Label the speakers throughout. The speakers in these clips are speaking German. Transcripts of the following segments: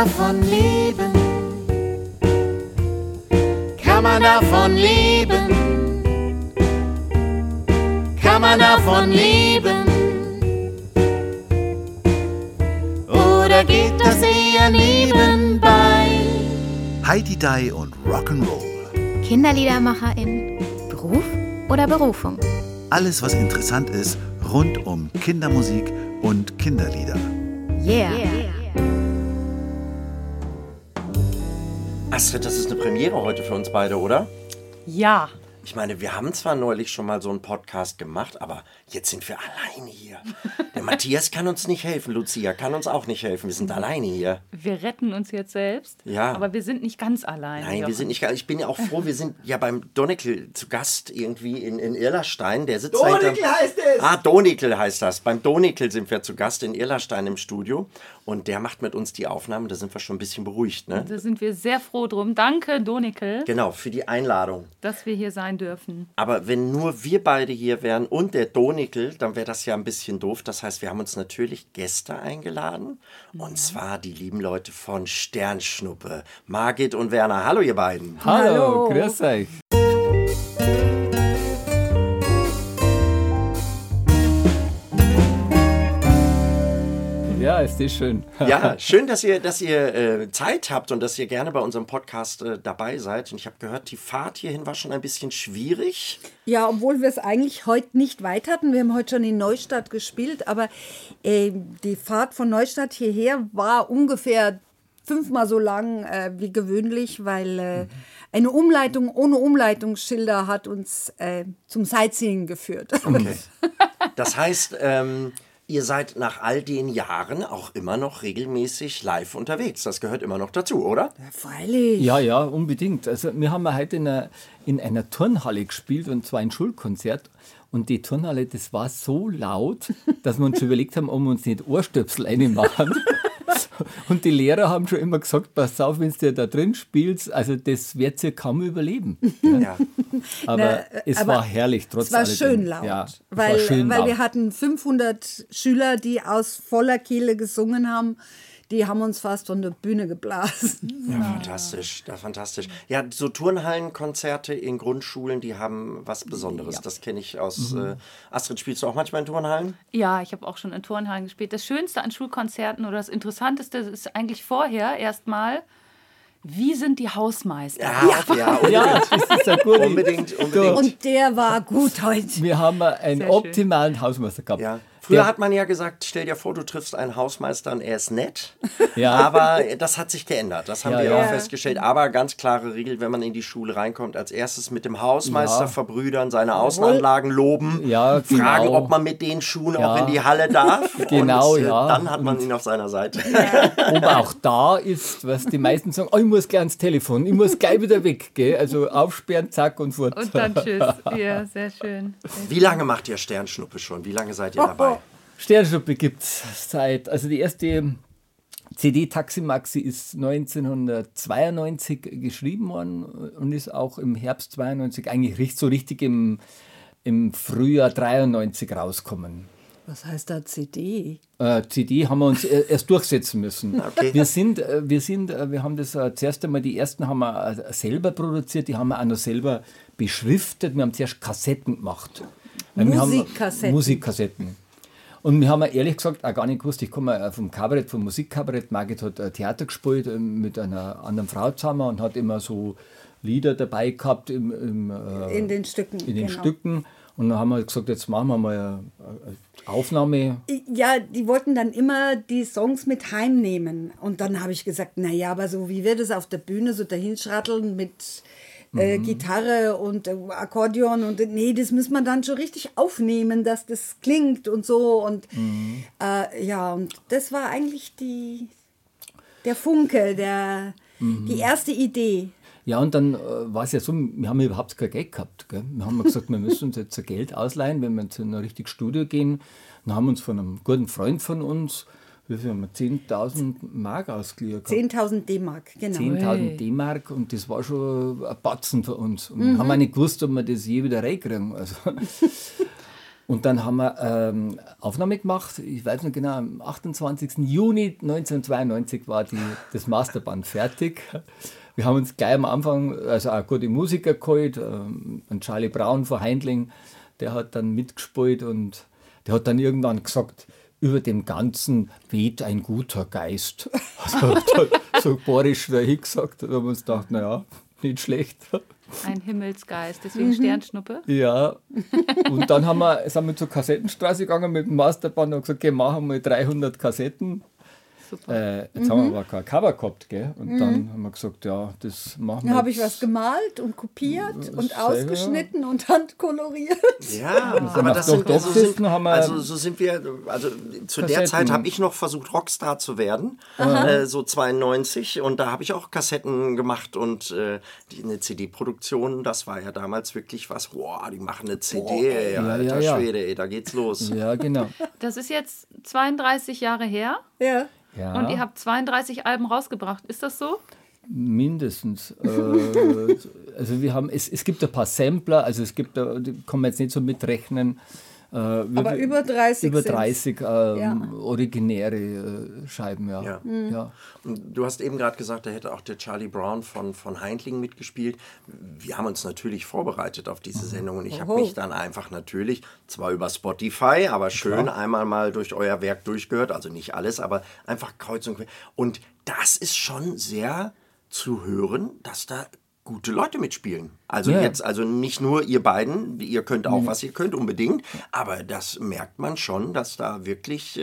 Speaker 1: davon leben? Kann man davon leben? Kann man davon leben? Oder geht das eher nebenbei?
Speaker 2: Heidiei und Rock'n'Roll.
Speaker 3: Kinderliedermacherin, Beruf oder Berufung?
Speaker 2: Alles, was interessant ist, rund um Kindermusik und Kinderlieder.
Speaker 3: Yeah.
Speaker 4: Astrid, das ist eine Premiere heute für uns beide, oder?
Speaker 5: Ja.
Speaker 4: Ich meine, wir haben zwar neulich schon mal so einen Podcast gemacht, aber jetzt sind wir alleine hier. Der Matthias kann uns nicht helfen, Lucia kann uns auch nicht helfen. Wir sind alleine hier.
Speaker 5: Wir retten uns jetzt selbst,
Speaker 4: Ja.
Speaker 5: Aber wir sind nicht ganz allein.
Speaker 4: Nein,
Speaker 5: Jochen.
Speaker 4: wir sind nicht. Ich bin ja auch froh, wir sind ja beim Donekel zu Gast irgendwie in Irlerstein. Der sitzt
Speaker 6: Donekel heißt es!
Speaker 4: Ah, Donekel heißt das. Beim Donekel sind wir zu Gast in Irlerstein im Studio. Und der macht mit uns die Aufnahmen. Da sind wir schon ein bisschen beruhigt, ne?
Speaker 5: Da sind wir sehr froh drum. Danke, Donekel,
Speaker 4: Genau, für die Einladung.
Speaker 5: dass wir hier sein dürfen.
Speaker 4: Aber wenn nur wir beide hier wären und der Donekel, dann wäre das ja ein bisschen doof. Das heißt, wir haben uns natürlich Gäste eingeladen. Und zwar die lieben Leute von Sternschnuppe. Margit und Werner. Hallo, ihr beiden.
Speaker 7: Hallo, grüß euch. Ja, ist das schön.
Speaker 4: Ja, schön, dass ihr Zeit habt und dass ihr gerne bei unserem Podcast dabei seid. Und ich habe gehört, die Fahrt hierhin war schon ein bisschen schwierig.
Speaker 6: Ja, obwohl wir es eigentlich heute nicht weit hatten. Wir haben heute schon in Neustadt gespielt, aber die Fahrt von Neustadt hierher war ungefähr 5-mal so lang wie gewöhnlich, weil eine Umleitung ohne Umleitungsschilder hat uns zum Sightseeing geführt.
Speaker 4: Okay. Das heißt, ihr seid nach all den Jahren auch immer noch regelmäßig live unterwegs. Das gehört immer noch dazu, oder?
Speaker 6: Ja, freilich.
Speaker 7: Ja, unbedingt. Also wir haben heute in einer Turnhalle gespielt, und zwar ein Schulkonzert. Und die Turnhalle, das war so laut, dass wir uns schon überlegt haben, ob wir uns nicht Ohrstöpsel reinmachen. Und die Lehrer haben schon immer gesagt, pass auf, wenn du da drin spielst, also das wird ihr kaum überleben.
Speaker 4: Ja.
Speaker 7: Aber es war herrlich, trotz
Speaker 6: Es war
Speaker 7: alledem.
Speaker 6: schön laut,
Speaker 7: Ja, es
Speaker 6: weil
Speaker 7: war schön laut.
Speaker 6: wir hatten 500 Schüler, die aus voller Kehle gesungen haben. Die haben uns fast von der Bühne geblasen.
Speaker 4: Ja, fantastisch, fantastisch. Ja, so Turnhallenkonzerte in Grundschulen, die haben was Besonderes. Das kenne ich aus. Astrid, spielst du auch manchmal in Turnhallen?
Speaker 5: Ja, ich habe auch schon in Turnhallen gespielt. Das Schönste an Schulkonzerten oder das Interessanteste ist eigentlich vorher erstmal, wie sind die Hausmeister?
Speaker 4: Ja,
Speaker 7: Ja, das ist ein guter.
Speaker 4: unbedingt.
Speaker 6: Und der war gut heute.
Speaker 7: Wir haben einen
Speaker 5: Sehr schön.
Speaker 7: optimalen Hausmeister gehabt.
Speaker 4: Ja. Früher
Speaker 7: Der-
Speaker 4: hat man ja gesagt, stell dir vor, du triffst einen Hausmeister und er ist nett.
Speaker 7: Ja.
Speaker 4: Aber das hat sich geändert. Das haben
Speaker 7: Ja,
Speaker 4: wir
Speaker 7: ja.
Speaker 4: auch festgestellt. Aber ganz klare Regel, wenn man in die Schule reinkommt, als erstes mit dem Hausmeister
Speaker 7: Ja.
Speaker 4: verbrüdern, seine Außenanlagen loben,
Speaker 7: Ja,
Speaker 4: fragen,
Speaker 7: genau.
Speaker 4: ob man mit den Schuhen
Speaker 7: Ja.
Speaker 4: auch in die Halle darf.
Speaker 7: Genau,
Speaker 4: und,
Speaker 7: ja.
Speaker 4: Dann hat man ihn auf seiner Seite.
Speaker 7: Ob auch da ist, was die meisten sagen, oh, ich muss gleich ans Telefon, ich muss gleich wieder weg. Gell? Also aufsperren, zack und fort.
Speaker 5: Und dann tschüss. Ja, sehr schön.
Speaker 4: Wie lange macht ihr Sternschnuppe schon? Wie lange seid ihr dabei?
Speaker 7: Sternschnuppe gibt es also die erste CD Taxi Maxi ist 1992 geschrieben worden und ist auch im Herbst 92 eigentlich so richtig im Frühjahr 93 rausgekommen.
Speaker 6: Was heißt da CD?
Speaker 7: CD haben wir uns erst durchsetzen müssen.
Speaker 4: Okay.
Speaker 7: Wir haben das zuerst einmal, die ersten haben wir selber produziert, die haben wir auch noch selber beschriftet. Wir haben zuerst Kassetten gemacht. Musikkassetten. Und wir haben ehrlich gesagt auch gar nicht gewusst, ich komme vom Kabarett, vom Musikkabarett. Margit hat Theater gespielt mit einer anderen Frau zusammen und hat immer so Lieder dabei gehabt in
Speaker 6: den Stücken.
Speaker 7: den Stücken. Und dann haben wir gesagt, jetzt machen wir mal eine Aufnahme.
Speaker 6: Ja, die wollten dann immer die Songs mit heimnehmen. Und dann habe ich gesagt, naja, aber so wie wir das auf der Bühne so dahinschratteln mit Gitarre und Akkordeon und nee, das muss man dann schon richtig aufnehmen, dass das klingt und so. Und und das war eigentlich der Funke, die erste Idee.
Speaker 7: Ja, und dann war es ja so, wir haben überhaupt kein Geld gehabt. Gell? Wir haben gesagt, wir müssen uns jetzt ein Geld ausleihen, wenn wir jetzt in ein richtiges Studio gehen. Dann haben wir uns von einem guten Freund von uns, wie viel haben wir, 10.000 Mark ausgeliehen gehabt.
Speaker 6: 10.000 D-Mark, genau.
Speaker 7: 10.000 D-Mark, und das war schon ein Batzen für uns. Und haben auch nicht gewusst, ob wir das je wieder reinkriegen. Also, Und dann haben wir Aufnahme gemacht, ich weiß noch genau, am 28. Juni 1992 war das Masterband fertig. Wir haben uns gleich am Anfang also auch gute Musiker geholt, einen Charlie Brown von Heindling, der hat dann mitgespielt und der hat dann irgendwann gesagt, über dem Ganzen weht ein guter Geist. Also so borisch dahin gesagt, da haben wir uns gedacht, naja, nicht schlecht.
Speaker 5: Ein Himmelsgeist, deswegen Sternschnuppe.
Speaker 7: Ja, und dann sind wir zur Kassettenstraße gegangen mit dem Masterband und gesagt, okay, machen wir 300 Kassetten.
Speaker 5: Super.
Speaker 7: Jetzt haben wir aber kein Cover gehabt, gell? Und dann haben wir gesagt, ja, das machen wir.
Speaker 6: Da habe ich was gemalt und kopiert und ausgeschnitten und handkoloriert.
Speaker 4: Ja, aber das sind, so sind wir, also zu der
Speaker 7: Kassetten.
Speaker 4: Zeit habe ich noch versucht, Rockstar zu werden, so 92, und da habe ich auch Kassetten gemacht und eine CD-Produktion, das war ja damals wirklich was, wow, die machen eine CD, ey, alter Schwede, ey, da geht's los.
Speaker 7: Ja, genau.
Speaker 5: Das ist jetzt 32 Jahre her
Speaker 6: Ja.
Speaker 7: Ja.
Speaker 5: und ihr habt 32 Alben rausgebracht. Ist das so?
Speaker 7: Mindestens. Also wir haben, es gibt ein paar Sampler, also es gibt, die kann man jetzt nicht so mitrechnen.
Speaker 6: Aber über 30
Speaker 7: Über
Speaker 6: sind's.
Speaker 7: 30 originäre Scheiben, ja.
Speaker 4: Ja.
Speaker 7: Ja.
Speaker 4: Und du hast eben gerade gesagt, da hätte auch der Charlie Brown von Heindling mitgespielt. Wir haben uns natürlich vorbereitet auf diese Sendung und ich habe mich dann einfach natürlich, zwar über Spotify, aber schön einmal mal durch euer Werk durchgehört, also nicht alles, aber einfach kreuz und quer. Und das ist schon sehr zu hören, dass da gute Leute mitspielen. Also jetzt, also nicht nur ihr beiden, ihr könnt auch, was ihr könnt, unbedingt, aber das merkt man schon, dass da wirklich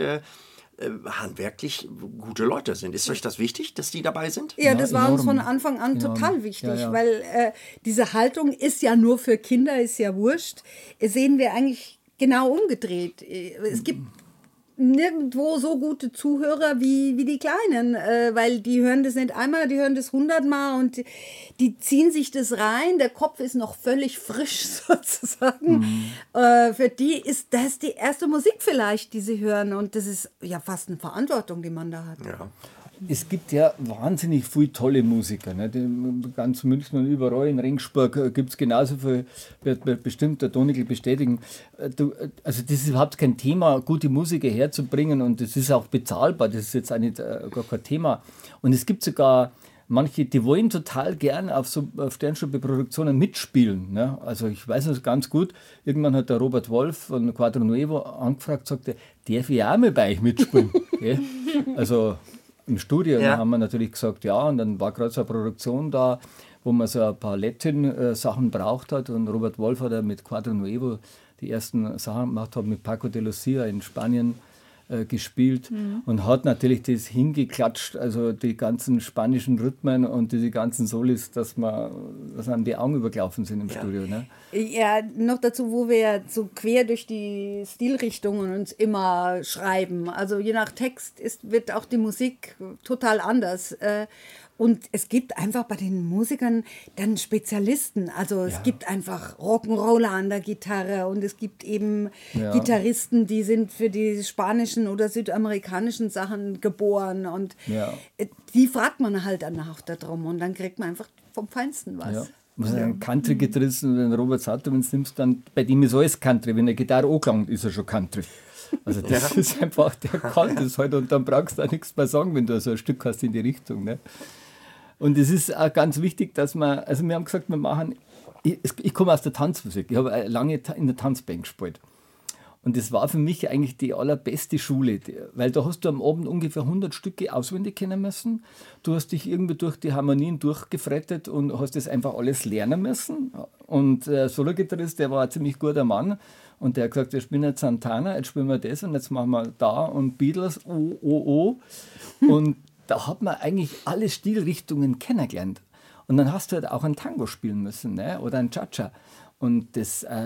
Speaker 4: handwerklich gute Leute sind. Ist euch das wichtig, dass die dabei sind?
Speaker 6: Ja, das war uns
Speaker 7: enorm.
Speaker 6: von Anfang an total wichtig,
Speaker 7: Ja, ja.
Speaker 6: weil diese Haltung ist ja nur für Kinder, ist ja wurscht. Sehen wir eigentlich genau umgedreht. Es gibt nirgendwo so gute Zuhörer wie die Kleinen, weil die hören das nicht einmal, die hören das 100-mal und die ziehen sich das rein. Der Kopf ist noch völlig frisch sozusagen. Für die ist das die erste Musik vielleicht, die sie hören, und das ist ja fast eine Verantwortung, die man da hat.
Speaker 4: Ja.
Speaker 7: Es gibt ja wahnsinnig viele tolle Musiker. Ne? Ganz München und überall in Ringsburg gibt es genauso viel, wird bestimmt der Donegal bestätigen. Also das ist überhaupt kein Thema, gute Musiker herzubringen, und das ist auch bezahlbar, das ist jetzt auch nicht, gar kein Thema. Und es gibt sogar manche, die wollen total gern auf Sternschnuppe-Produktionen mitspielen. Ne? Also ich weiß es ganz gut, irgendwann hat der Robert Wolf von Quadro Nuevo angefragt, sagte, darf ich auch mal bei euch mitspielen? Okay? Also im Studio haben wir natürlich gesagt, ja, und dann war gerade so eine Produktion da, wo man so ein paar Latin-Sachen braucht hat, und Robert Wolf hat ja mit Quadro Nuevo die ersten Sachen gemacht, hat mit Paco de Lucia in Spanien gespielt und hat natürlich das hingeklatscht, also die ganzen spanischen Rhythmen und diese ganzen Solis, dass einem die Augen übergelaufen sind im Studio. Ne?
Speaker 6: Ja, noch dazu, wo wir ja so quer durch die Stilrichtungen uns immer schreiben. Also je nach Text wird auch die Musik total anders. Und es gibt einfach bei den Musikern dann Spezialisten. Also es gibt einfach Rock'n'Roller an der Gitarre und es gibt eben Gitarristen, die sind für die spanischen oder südamerikanischen Sachen geboren. Und die fragt man halt danach darum und dann kriegt man einfach vom Feinsten was.
Speaker 7: Ja. Was ein Country-Gitarrist, den Robert Satter, wenn du nimmst, dann bei dem ist alles Country. Wenn der Gitarre angelangt, ist er schon Country. Also das ist einfach, der kann das halt, und dann brauchst du auch nichts mehr sagen, wenn du so ein Stück hast in die Richtung. Ne? Und es ist auch ganz wichtig, dass also wir haben gesagt, wir machen, ich komme aus der Tanzmusik, ich habe lange in der Tanzband gespielt. Und das war für mich eigentlich die allerbeste Schule, weil da hast du am Abend ungefähr 100 Stücke auswendig kennen müssen. Du hast dich irgendwie durch die Harmonien durchgefrettet und hast das einfach alles lernen müssen. Und der Solo-Gitarrist, der war ein ziemlich guter Mann, und der hat gesagt, wir spielen jetzt Santana, jetzt spielen wir das und jetzt machen wir da und Beatles, oh. Und da hat man eigentlich alle Stilrichtungen kennengelernt. Und dann hast du halt auch ein Tango spielen müssen, ne? Oder ein Cha-Cha. Und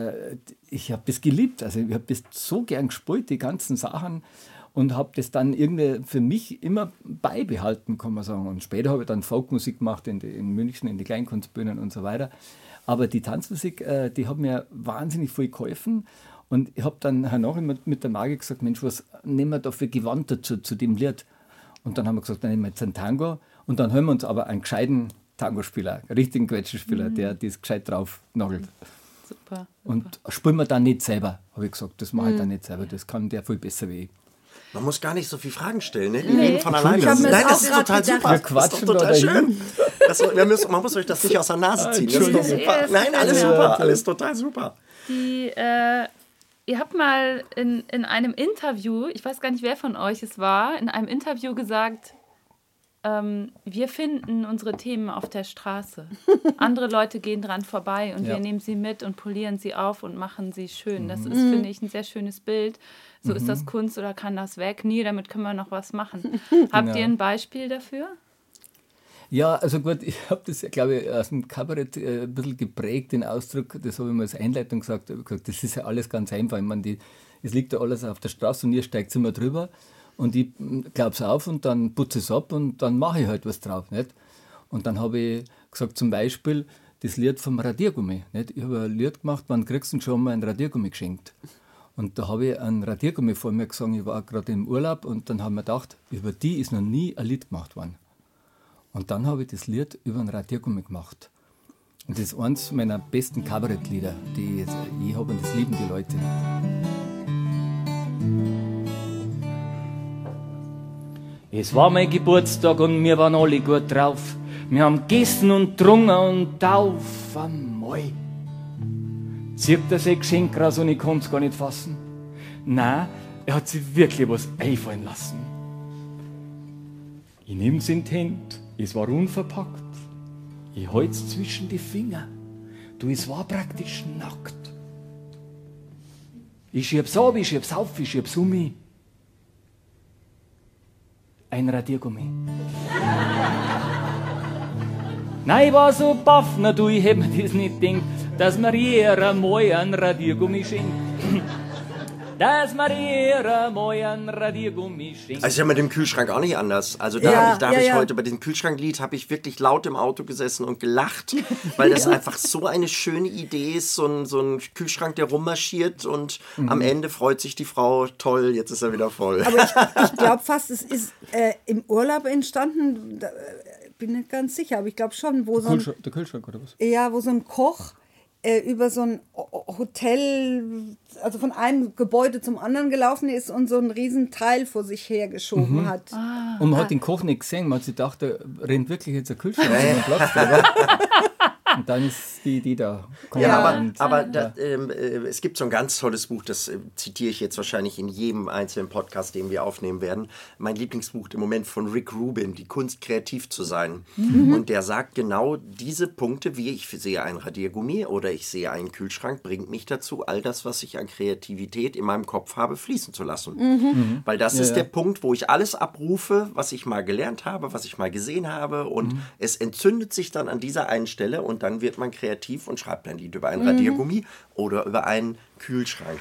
Speaker 7: ich habe das geliebt. Also ich habe das so gern gespielt, die ganzen Sachen, und habe das dann irgendwie für mich immer beibehalten, kann man sagen. Und später habe ich dann Folkmusik gemacht in München, in die Kleinkunstbühnen und so weiter. Aber die Tanzmusik, die hat mir wahnsinnig viel geholfen. Und ich habe dann danach mit der Margit gesagt, Mensch, was nehmen wir da für Gewand dazu, zu dem Lied? Und dann haben wir gesagt, dann nehmen wir jetzt einen Tango. Und dann hören wir uns aber einen gescheiten Tango-Spieler, einen richtigen Quetschenspieler, der das gescheit drauf nagelt.
Speaker 5: Super.
Speaker 7: Und spielen wir dann nicht selber, habe ich gesagt. Das mache ich dann nicht selber. Das kann der viel besser wie ich.
Speaker 4: Man muss gar nicht so viel Fragen stellen, ne? Die reden von alleine.
Speaker 6: Ich hab mir
Speaker 4: Nein,
Speaker 6: das
Speaker 4: das
Speaker 6: auch
Speaker 4: ist
Speaker 6: grad
Speaker 4: total
Speaker 6: gedacht.
Speaker 4: super.
Speaker 7: Wir
Speaker 4: Das ist
Speaker 7: quatschen
Speaker 4: doch
Speaker 7: da
Speaker 4: total
Speaker 7: dahin.
Speaker 4: schön. Man muss euch das nicht aus der Nase ziehen. Das ist doch
Speaker 7: Entschuldigung.
Speaker 4: super. Nein, alles super. Alles total super.
Speaker 5: Ihr habt mal in einem Interview, ich weiß gar nicht, wer von euch es war, in einem Interview gesagt, wir finden unsere Themen auf der Straße. Andere Leute gehen dran vorbei und wir nehmen sie mit und polieren sie auf und machen sie schön. Das ist, finde ich, ein sehr schönes Bild. So ist das Kunst oder kann das weg? Nee, damit können wir noch was machen. Habt ihr ein Beispiel dafür?
Speaker 7: Ja, also gut, ich habe das, glaube ich, aus dem Kabarett ein bisschen geprägt, den Ausdruck, das habe ich mal als Einleitung gesagt, das ist ja alles ganz einfach. Ich meine, es liegt ja alles auf der Straße und ihr steigt immer drüber und ich glaube es auf und dann putze es ab und dann mache ich halt was drauf. Nicht? Und dann habe ich gesagt, zum Beispiel das Lied vom Radiergummi. Nicht? Ich habe ein Lied gemacht, wann kriegst du schon mal ein Radiergummi geschenkt? Und da habe ich einen Radiergummi vor mir gesagt, ich war gerade im Urlaub und dann haben wir gedacht, über die ist noch nie ein Lied gemacht worden. Und dann habe ich das Lied über einen Radiergummi gemacht. Und das ist eines meiner besten Kabarettlieder, die ich je habe und das lieben die Leute. Es war mein Geburtstag und wir waren alle gut drauf. Wir haben gegessen und getrunken und auf einmal zieht er sein Geschenk raus und ich kann es gar nicht fassen. Nein, er hat sich wirklich was einfallen lassen. Ich nehme es in die Hände, es war unverpackt. Ich halte es zwischen die Finger, du, es war praktisch nackt. Ich schieb's ab, ich schieb's auf, ich schieb's um mich. Ein Radiergummi. Nein, ich war so baff, na du, ich hätt mir das nicht gedacht, dass mir jeder mal ein Radiergummi schenkt. Dass mir jeder mal ein Radiergummi schenkt.
Speaker 4: Also ist ja mit dem Kühlschrank auch nicht anders. Also da habe ich heute bei diesem Kühlschranklied habe ich wirklich laut im Auto gesessen und gelacht, weil das einfach so eine schöne Idee ist, so ein Kühlschrank, der rummarschiert und am Ende freut sich die Frau, toll, jetzt ist er wieder voll.
Speaker 6: Aber ich glaube fast, es ist im Urlaub entstanden, bin nicht ganz sicher, aber ich glaube schon, wo
Speaker 7: Der Kühlschrank oder was?
Speaker 6: Ja, wo so ein Koch über so ein Hotel, also von einem Gebäude zum anderen gelaufen ist und so einen riesen Teil vor sich hergeschoben hat.
Speaker 7: Und man hat den Koch nicht gesehen, man hat sich gedacht, da rennt wirklich jetzt ein Kühlschrank auf den Platz. Oder? Und dann ist die Idee da.
Speaker 4: Es gibt so ein ganz tolles Buch, das zitiere ich jetzt wahrscheinlich in jedem einzelnen Podcast, den wir aufnehmen werden. Mein Lieblingsbuch im Moment von Rick Rubin, Die Kunst, kreativ zu sein. Und der sagt genau diese Punkte, wie ich sehe ein Radiergummi oder ich sehe einen Kühlschrank, bringt mich dazu, all das, was ich an Kreativität in meinem Kopf habe, fließen zu lassen. Weil das ist der Punkt, wo ich alles abrufe, was ich mal gelernt habe, was ich mal gesehen habe und es entzündet sich dann an dieser einen Stelle und dann wird man kreativ und schreibt ein Lied über einen Radiergummi oder über einen Kühlschrank.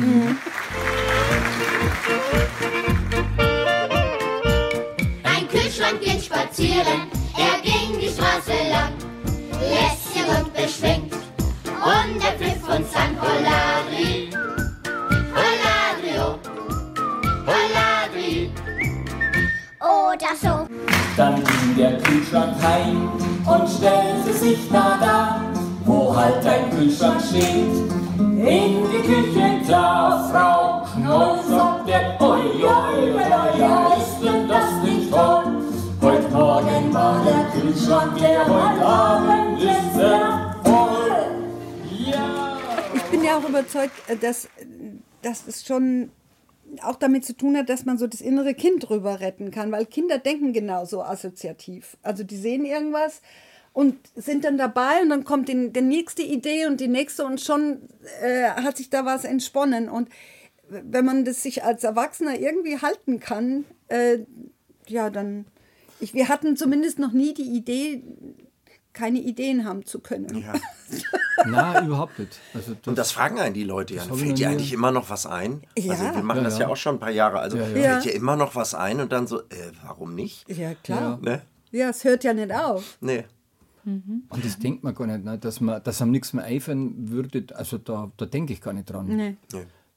Speaker 8: Ein Kühlschrank ging spazieren, er ging die Straße lang, lässig und beschwingt, und er pfiff und sang Holladri, Holladrio, Holladri, oder so.
Speaker 9: Dann ging der Kühlschrank heim und stellte sich da, wo halt ein Kühlschrank steht. In die Küche, klar, Frau Knoll, sagt der, oi, oi, ja, ist denn das nicht toll? Heute Morgen war der Kühlschrank leer, heute Abend ist er voll. Ja!
Speaker 6: Ich bin ja auch überzeugt, dass es schon auch damit zu tun hat, dass man so das innere Kind drüber retten kann, weil Kinder denken genauso assoziativ. Also die sehen irgendwas und sind dann dabei und dann kommt die nächste Idee und die nächste und schon hat sich da was entsponnen. Und wenn man das sich als Erwachsener irgendwie halten kann, dann... Wir hatten zumindest noch nie die Idee, keine Ideen haben zu können.
Speaker 4: Ja.
Speaker 7: Nein, überhaupt nicht. Also
Speaker 4: Und das fragen einen die Leute ja.
Speaker 7: habe ich
Speaker 4: Fällt
Speaker 7: noch
Speaker 4: dir
Speaker 7: nie-
Speaker 4: eigentlich immer noch was ein?
Speaker 6: Ja.
Speaker 4: Also wir machen das ja auch schon ein paar Jahre. Also fällt dir immer noch was ein und dann so, warum nicht?
Speaker 6: Ja, klar.
Speaker 4: Ne?
Speaker 6: Ja, es hört ja nicht auf.
Speaker 4: Nee.
Speaker 7: Und das denkt man gar nicht, ne? Dass einem nichts mehr einfallen würde. Also da denke ich gar nicht dran.
Speaker 6: Nee.
Speaker 4: Nee.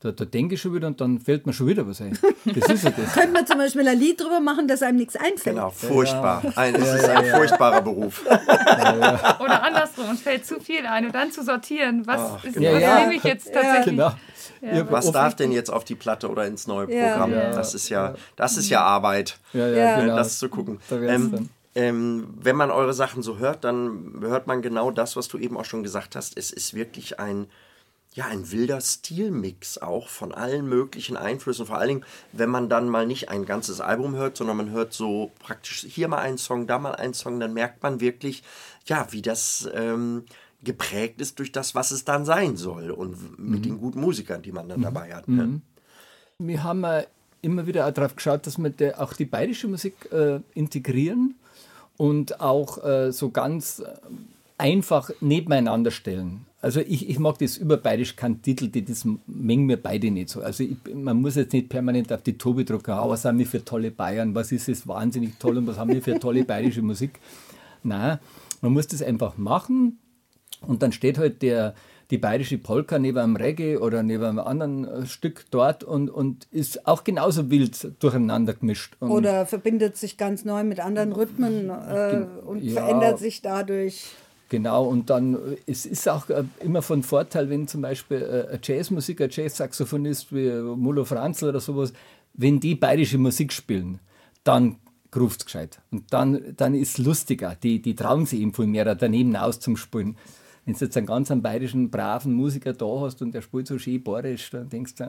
Speaker 7: Da denke ich schon wieder und dann fällt mir schon wieder was ein. Das ist ja das.
Speaker 6: Könnte man zum Beispiel ein Lied drüber machen, dass einem nichts einfällt.
Speaker 4: Genau, furchtbar. Es ist ein furchtbarer Beruf.
Speaker 5: Oder andersrum, uns fällt zu viel ein und dann zu sortieren. Was nehme ich jetzt tatsächlich?
Speaker 7: Genau.
Speaker 4: Was darf denn jetzt auf die Platte oder ins neue Programm?
Speaker 6: Ja.
Speaker 4: Das ist ja Arbeit,
Speaker 7: Genau.
Speaker 4: das zu gucken.
Speaker 7: Da wär's dann.
Speaker 4: Wenn man eure Sachen so hört, dann hört man genau das, was du eben auch schon gesagt hast. Es ist wirklich ein wilder Stilmix auch von allen möglichen Einflüssen. Vor allen Dingen, wenn man dann mal nicht ein ganzes Album hört, sondern man hört so praktisch hier mal einen Song, da mal einen Song, dann merkt man wirklich, wie das geprägt ist durch das, was es dann sein soll und mit den guten Musikern, die man dann dabei hat. Ne?
Speaker 7: Wir haben immer wieder auch darauf geschaut, dass wir auch die bayerische Musik integrieren und auch so ganz einfach nebeneinander stellen. Also ich mag das über bayerisch keinen Titel, das mengen mir beide nicht so. Also man muss jetzt nicht permanent auf die Tobi drucken, was haben wir für tolle Bayern, was ist es wahnsinnig toll und was haben wir für tolle bayerische Musik. Nein, man muss das einfach machen und dann steht halt die bayerische Polka neben einem Reggae oder neben einem anderen Stück dort und ist auch genauso wild durcheinander gemischt. Und
Speaker 6: Oder verbindet sich ganz neu mit anderen Rhythmen und verändert sich dadurch.
Speaker 7: Genau, und dann, es ist auch immer von Vorteil, wenn zum Beispiel ein Jazzmusiker, ein Jazzsaxophonist wie Mulo Franzl oder sowas, wenn die bayerische Musik spielen, dann ruft es gescheit. Und dann ist es lustiger. Die trauen sich eben viel mehr daneben aus zum Spielen. Wenn du jetzt einen ganz bayerischen, braven Musiker da hast und der spielt so schön bayerisch, dann denkst du,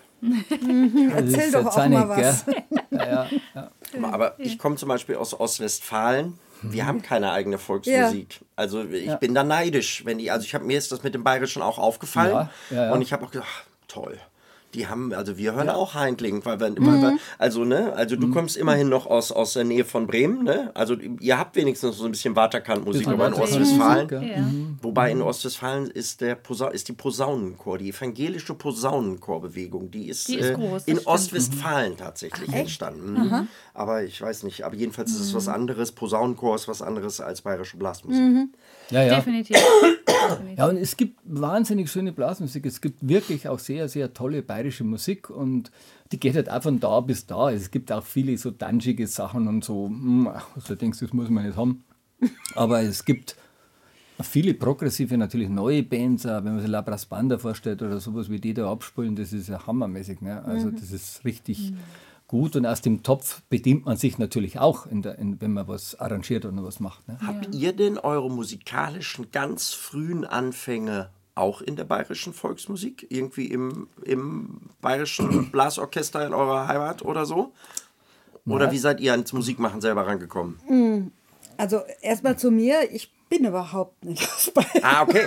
Speaker 6: Erzähl doch auch mal was.
Speaker 7: Ja.
Speaker 4: Aber ich komme zum Beispiel aus Ostwestfalen. Wir haben keine eigene Volksmusik. Also ich bin da neidisch. Mir ist das mit dem Bayerischen auch aufgefallen. Und ich habe auch gedacht, toll. Wir hören auch Heindling, weil wir immer, also du kommst immerhin noch aus der Nähe von Bremen, ne? Also ihr habt wenigstens so ein bisschen Waterkant-Musik, aber in Ostwestfalen, wobei in Ostwestfalen ist die Posaunenchor, die evangelische Posaunenchorbewegung, die ist
Speaker 5: groß,
Speaker 4: in Ostwestfalen tatsächlich entstanden. Aber ich weiß nicht, aber jedenfalls ist es was anderes, Posaunenchor ist was anderes als bayerische Blasmusik.
Speaker 5: Definitiv.
Speaker 7: Ja, und es gibt wahnsinnig schöne Blasmusik. Es gibt wirklich auch sehr, sehr tolle bayerische Musik und die geht halt auch von da bis da. Es gibt auch viele so dungeige Sachen und so, also denkst du, das muss man nicht haben. Aber es gibt viele progressive, natürlich neue Bands, auch wenn man sich La Brass Banda vorstellt oder sowas, wie die da abspielen, das ist ja hammermäßig. Ne? Also das ist richtig gut und aus dem Topf bedient man sich natürlich auch, wenn man was arrangiert oder was macht. Ne?
Speaker 4: Habt ihr denn eure musikalischen, ganz frühen Anfänge auch in der bayerischen Volksmusik? Irgendwie im bayerischen Blasorchester in eurer Heimat oder so? Oder wie seid ihr ans Musikmachen selber rangekommen?
Speaker 6: Also erstmal zu mir, ich bin überhaupt nicht aus Bayern.
Speaker 4: Okay.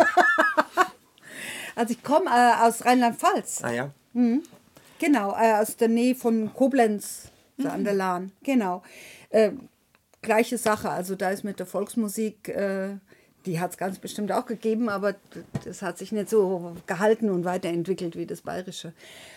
Speaker 6: Also ich komme aus Rheinland-Pfalz.
Speaker 4: Ja.
Speaker 6: Genau, aus der Nähe von Koblenz, so an der Lahn. Genau. Gleiche Sache, also da ist mit der Volksmusik, die hat es ganz bestimmt auch gegeben, aber das hat sich nicht so gehalten und weiterentwickelt wie das Bayerische.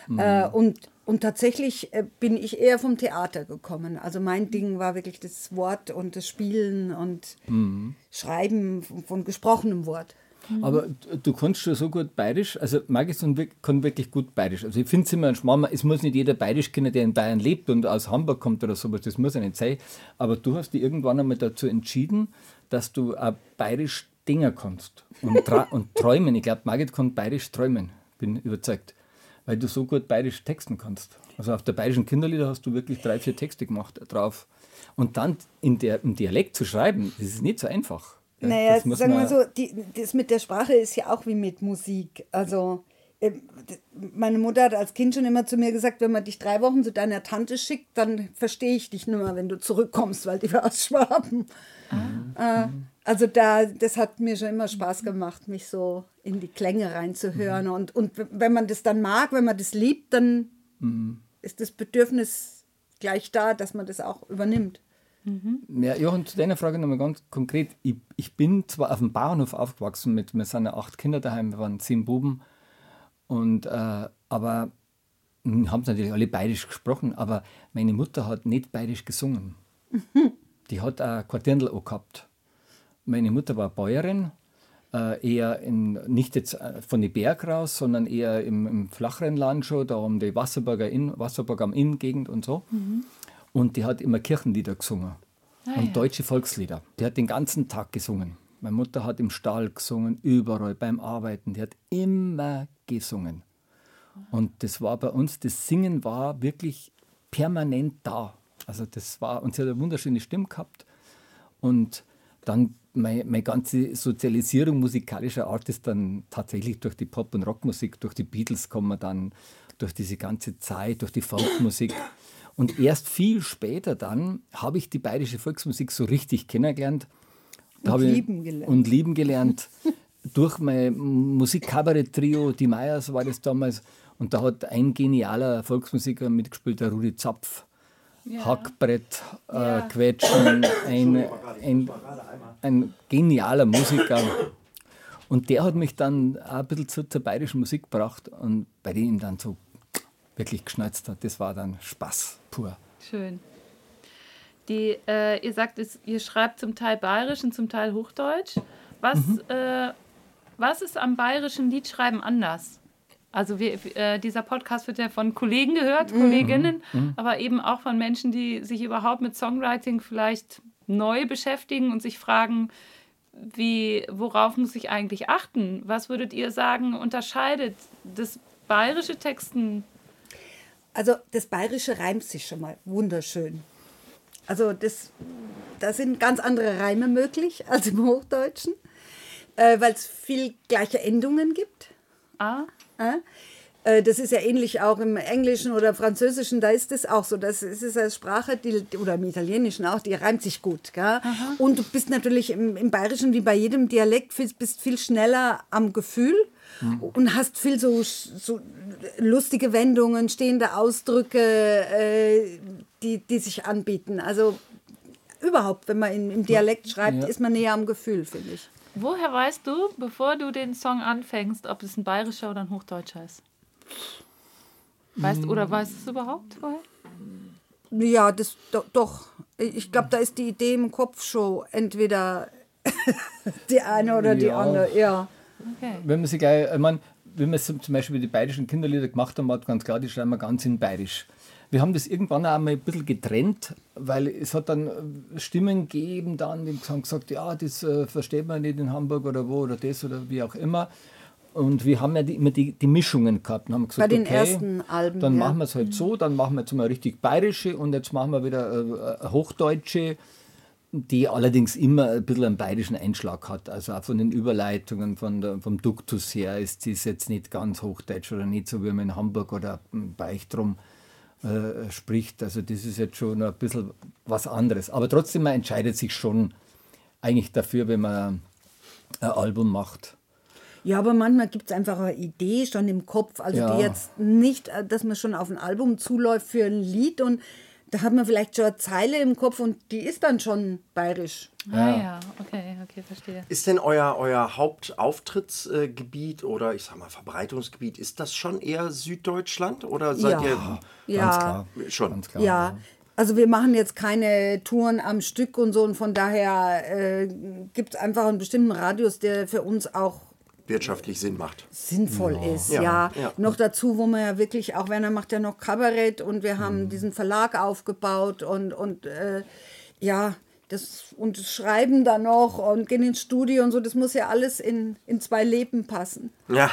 Speaker 6: Und tatsächlich bin ich eher vom Theater gekommen. Also mein Ding war wirklich das Wort und das Spielen und Schreiben von gesprochenem Wort.
Speaker 7: Aber du kannst schon so gut Bayerisch, also Margit kann wirklich gut Bayerisch. Also ich finde es immer ein Schmarrn, es muss nicht jeder Bayerisch kennen, der in Bayern lebt und aus Hamburg kommt oder sowas, das muss ja nicht sein. Aber du hast dich irgendwann einmal dazu entschieden, dass du auch Bayerisch Dinger kannst und träumen. Ich glaube, Margit kann Bayerisch träumen, bin überzeugt, weil du so gut Bayerisch texten kannst. Also auf der bayerischen Kinderlieder hast du wirklich 3-4 Texte gemacht drauf. Und dann im Dialekt zu schreiben, das ist nicht so einfach.
Speaker 6: Naja, sagen wir so, das mit der Sprache ist ja auch wie mit Musik. Also meine Mutter hat als Kind schon immer zu mir gesagt, wenn man dich 3 Wochen zu deiner Tante schickt, dann verstehe ich dich nicht mehr, wenn du zurückkommst, weil die war aus Schwaben. Also das hat mir schon immer Spaß gemacht, mich so in die Klänge reinzuhören. Und wenn man das dann mag, wenn man das liebt, dann ist das Bedürfnis gleich da, dass man das auch übernimmt.
Speaker 7: Ja, Johann, zu deiner Frage nochmal ganz konkret. Ich bin zwar auf dem Bauernhof aufgewachsen, wir sind ja 8 Kinder daheim, wir waren 10 Buben, aber haben natürlich alle bayerisch gesprochen, aber meine Mutter hat nicht bayerisch gesungen. Die hat ein Quartierl gehabt. Meine Mutter war Bäuerin, eher nicht jetzt von den Berg raus, sondern eher im flacheren Land schon, da um die Wasserburg am Inn-Gegend und so. Und die hat immer Kirchenlieder gesungen und deutsche Volkslieder. Die hat den ganzen Tag gesungen. Meine Mutter hat im Stall gesungen, überall beim Arbeiten. Die hat immer gesungen. Und das war bei uns, das Singen war wirklich permanent da. Also das war, und sie hat eine wunderschöne Stimme gehabt. Und dann meine ganze Sozialisierung musikalischer Art ist dann tatsächlich durch die Pop- und Rockmusik, durch die Beatles kommen dann, durch diese ganze Zeit, durch die Folkmusik. Und erst viel später dann habe ich die bayerische Volksmusik so richtig kennengelernt.
Speaker 6: Und lieben gelernt.
Speaker 7: Durch mein Musik-Kabarett-Trio, die Meyers war das damals. Und da hat ein genialer Volksmusiker mitgespielt, der Rudi Zapf. Hackbrett, Quetschen, ein genialer Musiker. Und der hat mich dann auch ein bisschen zur bayerischen Musik gebracht und bei dem ihm dann so wirklich geschnalzt hat. Das war dann Spaß pur.
Speaker 5: Schön. Ihr sagt, ihr schreibt zum Teil bayerisch und zum Teil Hochdeutsch. Was ist am bayerischen Liedschreiben anders? Also dieser Podcast wird ja von Kollegen gehört, Kolleginnen, aber eben auch von Menschen, die sich überhaupt mit Songwriting vielleicht neu beschäftigen und sich fragen, worauf muss ich eigentlich achten? Was würdet ihr sagen, unterscheidet das bayerische Texten?
Speaker 6: Also das Bayerische reimt sich schon mal wunderschön. Also da sind ganz andere Reime möglich als im Hochdeutschen, weil es viel gleiche Endungen gibt. Das ist ja ähnlich auch im Englischen oder Französischen, da ist das auch so. Das ist eine Sprache, oder im Italienischen auch, die reimt sich gut. Gell? Und du bist natürlich im Bayerischen, wie bei jedem Dialekt, bist viel schneller am Gefühl und hast viel so lustige Wendungen, stehende Ausdrücke, die sich anbieten. Also überhaupt, wenn man im Dialekt schreibt, ist man näher am Gefühl, finde ich.
Speaker 5: Woher weißt du, bevor du den Song anfängst, ob es ein bayerischer oder ein hochdeutscher ist? Weißt du es überhaupt vorher?
Speaker 6: Ja, das doch. Ich glaube, da ist die Idee im Kopf schon entweder die eine oder die andere. Ja.
Speaker 5: Okay.
Speaker 7: Wenn man sich gleich, wenn wir zum Beispiel die bayerischen Kinderlieder gemacht haben, war ganz klar, die schreiben wir ganz in bayerisch. Wir haben das irgendwann auch mal ein bisschen getrennt, weil es hat dann Stimmen gegeben, dann, die haben gesagt, ja, das versteht man nicht in Hamburg oder wo oder das oder wie auch immer. Und wir haben ja immer die Mischungen gehabt und haben gesagt,
Speaker 6: bei den ersten Alben,
Speaker 7: dann machen wir es halt so, dann machen wir jetzt mal richtig bayerische und jetzt machen wir wieder hochdeutsche, die allerdings immer ein bisschen einen bayerischen Einschlag hat. Also auch von den Überleitungen, vom Duktus her ist es jetzt nicht ganz hochdeutsch oder nicht so, wie man in Hamburg oder bei euch drum spricht. Also das ist jetzt schon ein bisschen was anderes. Aber trotzdem, man entscheidet sich schon eigentlich dafür, wenn man ein Album macht.
Speaker 6: Ja, aber manchmal gibt es einfach eine Idee schon im Kopf. Also die jetzt nicht, dass man schon auf ein Album zuläuft für ein Lied und da hat man vielleicht schon eine Zeile im Kopf und die ist dann schon bayerisch.
Speaker 5: Okay, verstehe.
Speaker 4: Ist denn euer Hauptauftrittsgebiet oder ich sag mal Verbreitungsgebiet, ist das schon eher Süddeutschland oder seid ihr...
Speaker 7: Ganz klar.
Speaker 4: Schon.
Speaker 7: Ganz klar.
Speaker 6: Ja, also wir machen jetzt keine Touren am Stück und so und von daher gibt es einfach einen bestimmten Radius, der für uns auch
Speaker 4: wirtschaftlich Sinn macht.
Speaker 6: Sinnvoll ist,
Speaker 4: Ja.
Speaker 6: Noch dazu, wo man ja wirklich, auch Werner macht ja noch Kabarett und wir haben diesen Verlag aufgebaut und das Schreiben dann noch und gehen ins Studio und so, das muss ja alles in 2 Leben passen.
Speaker 4: Ja.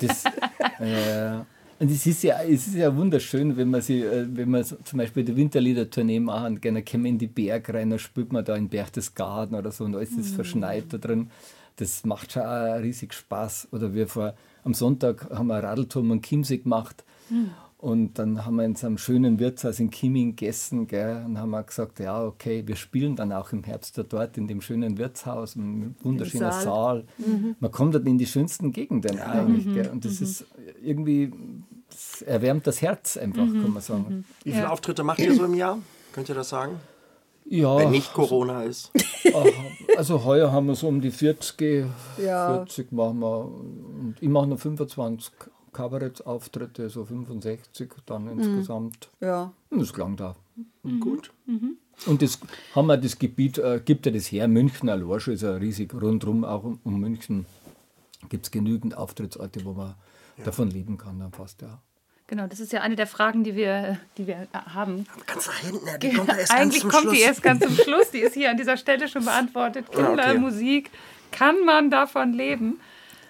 Speaker 7: Und es ist ja wunderschön, wenn man zum Beispiel die Winterliedertournee machen, gerne kommen in die Berg rein, dann spielt man da in Berchtesgaden oder so und alles ist verschneit da drin. Das macht schon auch riesig Spaß. Oder am Sonntag haben wir eine Radltour am Chiemsee gemacht. Und dann haben wir in so einem schönen Wirtshaus in Chieming gegessen. Gell? Und haben wir gesagt, ja, okay, wir spielen dann auch im Herbst dort in dem schönen Wirtshaus, ein wunderschöner Saal. Man kommt dort in die schönsten Gegenden eigentlich. Gell? Und das ist irgendwie, das erwärmt das Herz einfach, kann man sagen.
Speaker 4: Wie viele Auftritte macht ihr so im Jahr? Könnt ihr das sagen?
Speaker 7: Ja,
Speaker 4: wenn nicht Corona ist.
Speaker 7: Also heuer haben wir so um die 40.
Speaker 6: Ja.
Speaker 7: 40 machen wir. Und ich mache noch 25. Kabarettauftritte, so 65 dann insgesamt.
Speaker 6: Ja.
Speaker 7: Und das klang da.
Speaker 4: Gut.
Speaker 7: Und das haben wir das Gebiet, gibt ja das her, München allein schon, ist ja riesig rundherum, auch um München gibt es genügend Auftrittsorte, wo man davon leben kann, dann fast, ja.
Speaker 5: Genau, das ist ja eine der Fragen, die wir haben.
Speaker 4: Ganz nach hinten, die kommt erst ganz
Speaker 5: Eigentlich
Speaker 4: zum
Speaker 5: kommt
Speaker 4: Schluss.
Speaker 5: die erst ganz zum Schluss. Die ist hier an dieser Stelle schon beantwortet. Kindermusik, kann man davon leben?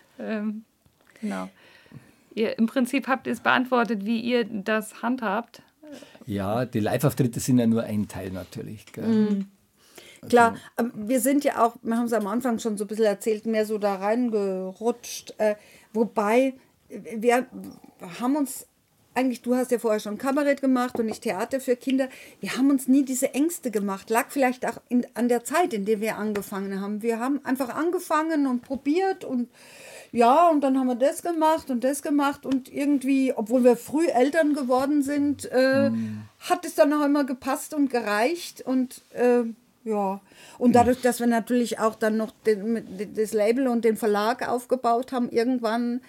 Speaker 5: Genau. Im Prinzip habt ihr es beantwortet, wie ihr das handhabt.
Speaker 7: Ja, die Live-Auftritte sind ja nur ein Teil natürlich. Gell?
Speaker 6: Klar, aber wir sind ja auch, wir haben es am Anfang schon so ein bisschen erzählt, mehr so da reingerutscht. Wobei, wir haben uns eigentlich, du hast ja vorher schon Kabarett gemacht und ich Theater für Kinder. Wir haben uns nie diese Ängste gemacht. Lag vielleicht auch an der Zeit, in der wir angefangen haben. Wir haben einfach angefangen und probiert und ja, und dann haben wir das gemacht und irgendwie, obwohl wir früh Eltern geworden sind, hat es dann auch immer gepasst und gereicht und ja. Und dadurch, dass wir natürlich auch dann noch das Label und den Verlag aufgebaut haben, irgendwann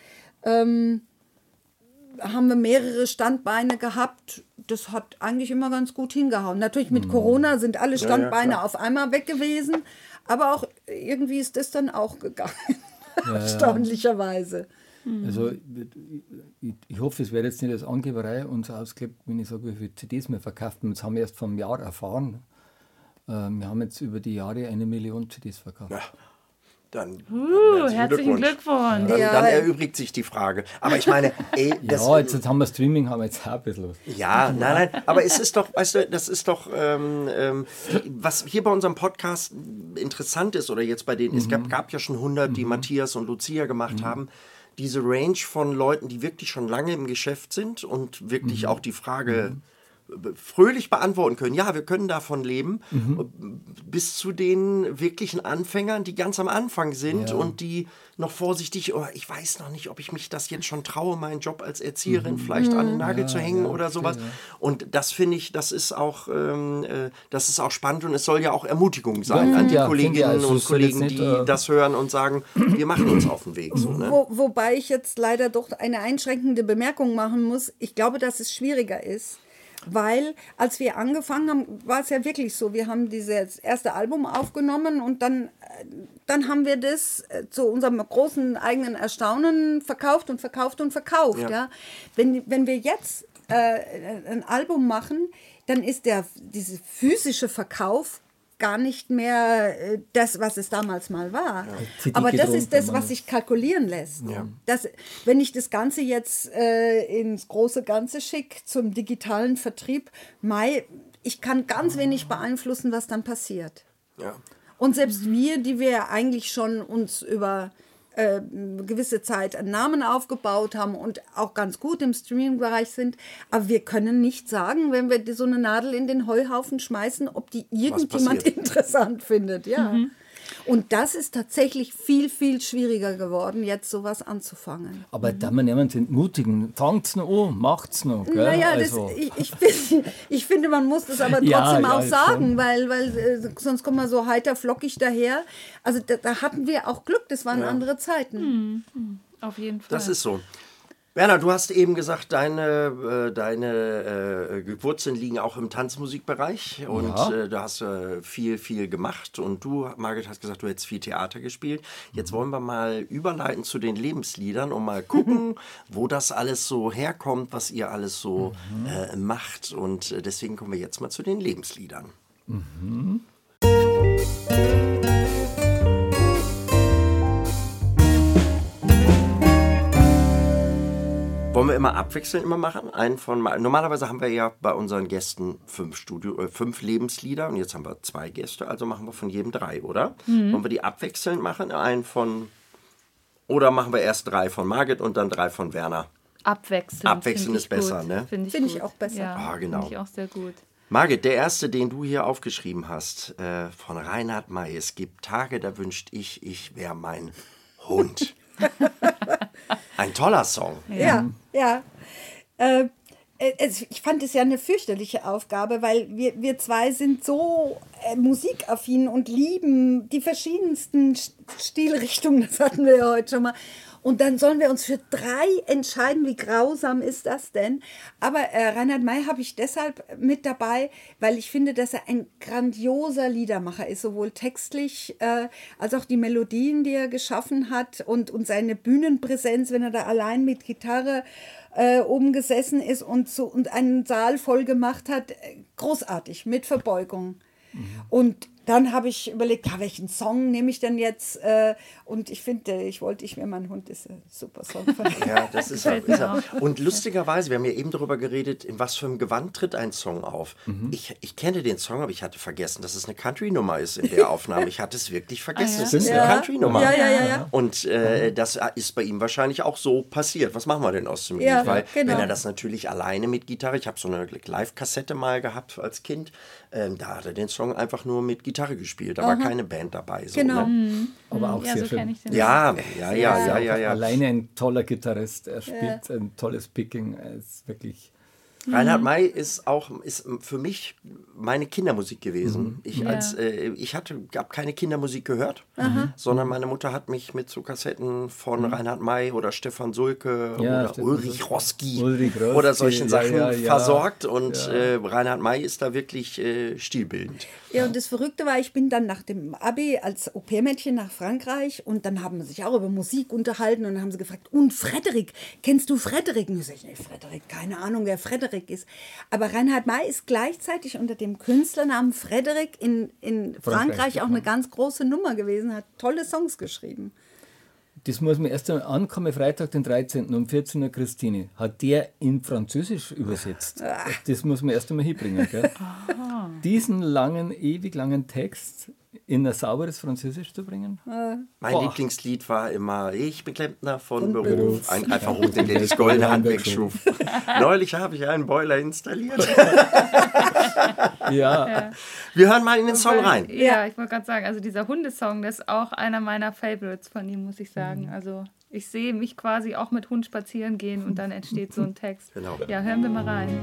Speaker 6: haben wir mehrere Standbeine gehabt. Das hat eigentlich immer ganz gut hingehauen. Natürlich mit Corona sind alle Standbeine auf einmal weg gewesen, aber auch irgendwie ist das dann auch gegangen. Erstaunlicherweise.
Speaker 7: Also ich hoffe, es wird jetzt nicht als Angeberei uns ausklebt, wenn ich sage, wie viele CDs wir verkauft haben. Das haben wir erst vor einem Jahr erfahren. Wir haben jetzt über die Jahre 1 Million CDs verkauft.
Speaker 4: Ja. Dann
Speaker 5: Herzlichen Glückwunsch.
Speaker 4: Dann erübrigt sich die Frage. Aber ich meine,
Speaker 7: jetzt haben wir Streaming, haben wir jetzt auch ein bisschen.
Speaker 4: Ja, nein, aber es ist doch, weißt du, das ist doch, was hier bei unserem Podcast interessant ist, oder jetzt bei denen, es gab ja schon 100, die Matthias und Lucia gemacht haben, diese Range von Leuten, die wirklich schon lange im Geschäft sind und wirklich auch die Frage fröhlich beantworten können, ja, wir können davon leben, bis zu den wirklichen Anfängern, die ganz am Anfang sind und die noch vorsichtig, ich weiß noch nicht, ob ich mich das jetzt schon traue, meinen Job als Erzieherin vielleicht an den Nagel zu hängen oder sowas. Ja. Und das finde ich, das ist auch spannend und es soll ja auch Ermutigung sein an die Kolleginnen und Kollegen, die das hören und sagen, wir machen uns auf den Weg. So, ne?
Speaker 6: Wobei ich jetzt leider doch eine einschränkende Bemerkung machen muss. Ich glaube, dass es schwieriger ist. Weil, als wir angefangen haben, war es ja wirklich so, wir haben dieses erste Album aufgenommen und dann haben wir das zu unserem großen eigenen Erstaunen verkauft. Ja. Wenn wir jetzt ein Album machen, dann ist dieser physische Verkauf gar nicht mehr das, was es damals mal war. Ja. Aber das ist das, was sich kalkulieren lässt. Ja. Wenn ich das Ganze jetzt ins große Ganze schicke, zum digitalen Vertrieb, ich kann ganz wenig beeinflussen, was dann passiert. Ja. Und selbst wir, die wir eigentlich schon uns über gewisse Zeit einen Namen aufgebaut haben und auch ganz gut im Streaming-Bereich sind. Aber wir können nicht sagen, wenn wir so eine Nadel in den Heuhaufen schmeißen, ob die irgendjemand interessant findet. Ja. Und das ist tatsächlich viel, viel schwieriger geworden, jetzt sowas anzufangen.
Speaker 7: Aber da man jemanden entmutigen, fangt's noch an, macht's noch. Gell?
Speaker 6: Naja, ich finde, man muss das aber trotzdem auch sagen, weil sonst kommt man so heiter flockig daher. Also da hatten wir auch Glück, das waren andere Zeiten.
Speaker 5: Auf jeden Fall.
Speaker 4: Das ist so. Werner, du hast eben gesagt, deine Wurzeln liegen auch im Tanzmusikbereich und du hast viel gemacht und du, Margit, hast gesagt, du hättest viel Theater gespielt. Jetzt wollen wir mal überleiten zu den Lebensliedern und mal gucken, wo das alles so herkommt, was ihr alles so macht und deswegen kommen wir jetzt mal zu den Lebensliedern. Wollen wir immer abwechselnd machen? Normalerweise haben wir ja bei unseren Gästen 5 Lebenslieder und jetzt haben wir 2 Gäste, also machen wir von jedem 3, oder? Wollen wir die abwechselnd machen? Oder machen wir erst 3 von Margit und dann 3 von Werner? Abwechselnd ist besser, ne?
Speaker 6: Finde ich auch besser.
Speaker 5: Ja,
Speaker 4: genau.
Speaker 5: Finde ich auch sehr gut.
Speaker 4: Margit, der erste, den du hier aufgeschrieben hast, von Reinhard May. Es gibt Tage, da wünscht ich wäre mein Hund. Ein toller Song.
Speaker 6: Ja. Ich fand es ja eine fürchterliche Aufgabe, weil wir zwei sind so musikaffin und lieben die verschiedensten Stilrichtungen, das hatten wir ja heute schon mal. Und dann sollen wir uns für 3 entscheiden. Wie grausam ist das denn? Aber Reinhard May habe ich deshalb mit dabei, weil ich finde, dass er ein grandioser Liedermacher ist, sowohl textlich als auch die Melodien, die er geschaffen hat und seine Bühnenpräsenz, wenn er da allein mit Gitarre oben gesessen ist und einen Saal voll gemacht hat. Großartig, mit Verbeugung. Und dann habe ich überlegt, welchen Song nehme ich denn jetzt? Und ich finde, ich mir mein Hund ist ein super Song.
Speaker 4: Ja, das ist er. Und lustigerweise, wir haben ja eben darüber geredet, in was für einem Gewand tritt ein Song auf. Ich kenne den Song, aber ich hatte vergessen, dass es eine Country-Nummer ist in der Aufnahme. Ich hatte es wirklich vergessen. Es ist eine Country-Nummer.
Speaker 6: Ja.
Speaker 4: Und das ist bei ihm wahrscheinlich auch so passiert. Was machen wir denn aus dem Lied? Weil wenn er das natürlich alleine mit Gitarre, ich habe so eine Live-Kassette mal gehabt als Kind, da hat er den Song einfach nur mit Gitarre gespielt. Da war keine Band dabei. So,
Speaker 6: Genau.
Speaker 4: Ne?
Speaker 7: Aber auch sehr schön.
Speaker 4: Ja.
Speaker 7: Alleine ein toller Gitarrist. Er spielt ein tolles Picking. Er ist wirklich...
Speaker 4: Reinhard May ist für mich meine Kindermusik gewesen. Ich habe keine Kindermusik gehört, sondern meine Mutter hat mich mit so Kassetten von Reinhard May oder Stefan Sulke oder Ulrich Roski oder solchen Sachen versorgt. Und Reinhard May ist da wirklich stilbildend.
Speaker 6: Ja, und das Verrückte war, ich bin dann nach dem Abi als Au-pair-Mädchen nach Frankreich und dann haben wir sich auch über Musik unterhalten und dann haben sie gefragt, und Frederik, kennst du Frederik? Und ich sage, nee, Frederik, keine Ahnung, wer Frederik ist. Aber Reinhard May ist gleichzeitig unter dem Künstlernamen Frederik in Frankreich auch eine ganz große Nummer gewesen, hat tolle Songs geschrieben.
Speaker 7: Das muss man erst einmal ankommen, Freitag, den 13. um 14 Uhr, Christine. Hat der in Französisch übersetzt? Das muss man erst einmal hinbringen. Gell? Diesen ewig langen Text in ein sauberes Französisch zu bringen?
Speaker 4: Mein Lieblingslied war immer Ich bin Klempner von Beruf. Ein einfach hoch, den das goldene Handwerk schuf. Neulich habe ich einen Boiler installiert.
Speaker 7: Ja.
Speaker 4: Wir hören mal in den Song rein.
Speaker 5: Ja, ich wollte gerade sagen, also dieser Hundesong, das ist auch einer meiner Favorites von ihm, muss ich sagen. Also ich sehe mich quasi auch mit Hund spazieren gehen und dann entsteht so ein Text.
Speaker 4: Genau.
Speaker 5: Ja, hören wir mal rein.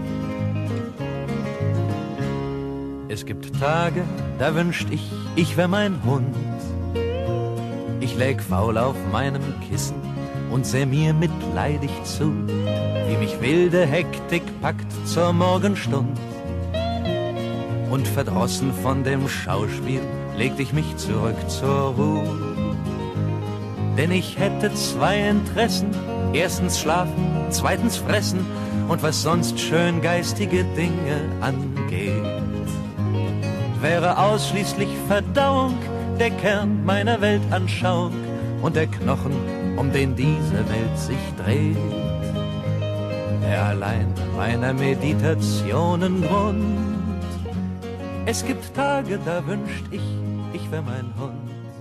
Speaker 10: Es gibt Tage, da wünscht ich wär mein Hund. Ich läg faul auf meinem Kissen und seh mir mitleidig zu, wie mich wilde Hektik packt zur Morgenstund. Und verdrossen von dem Schauspiel legte ich mich zurück zur Ruhe. Denn ich hätte 2 Interessen, erstens schlafen, zweitens fressen und was sonst schön geistige Dinge angeht. Wäre ausschließlich Verdauung der Kern meiner Weltanschauung und der Knochen, um den diese Welt sich dreht. Der allein meiner Meditationen Grund. Es gibt Tage, da wünscht ich wär mein Hund.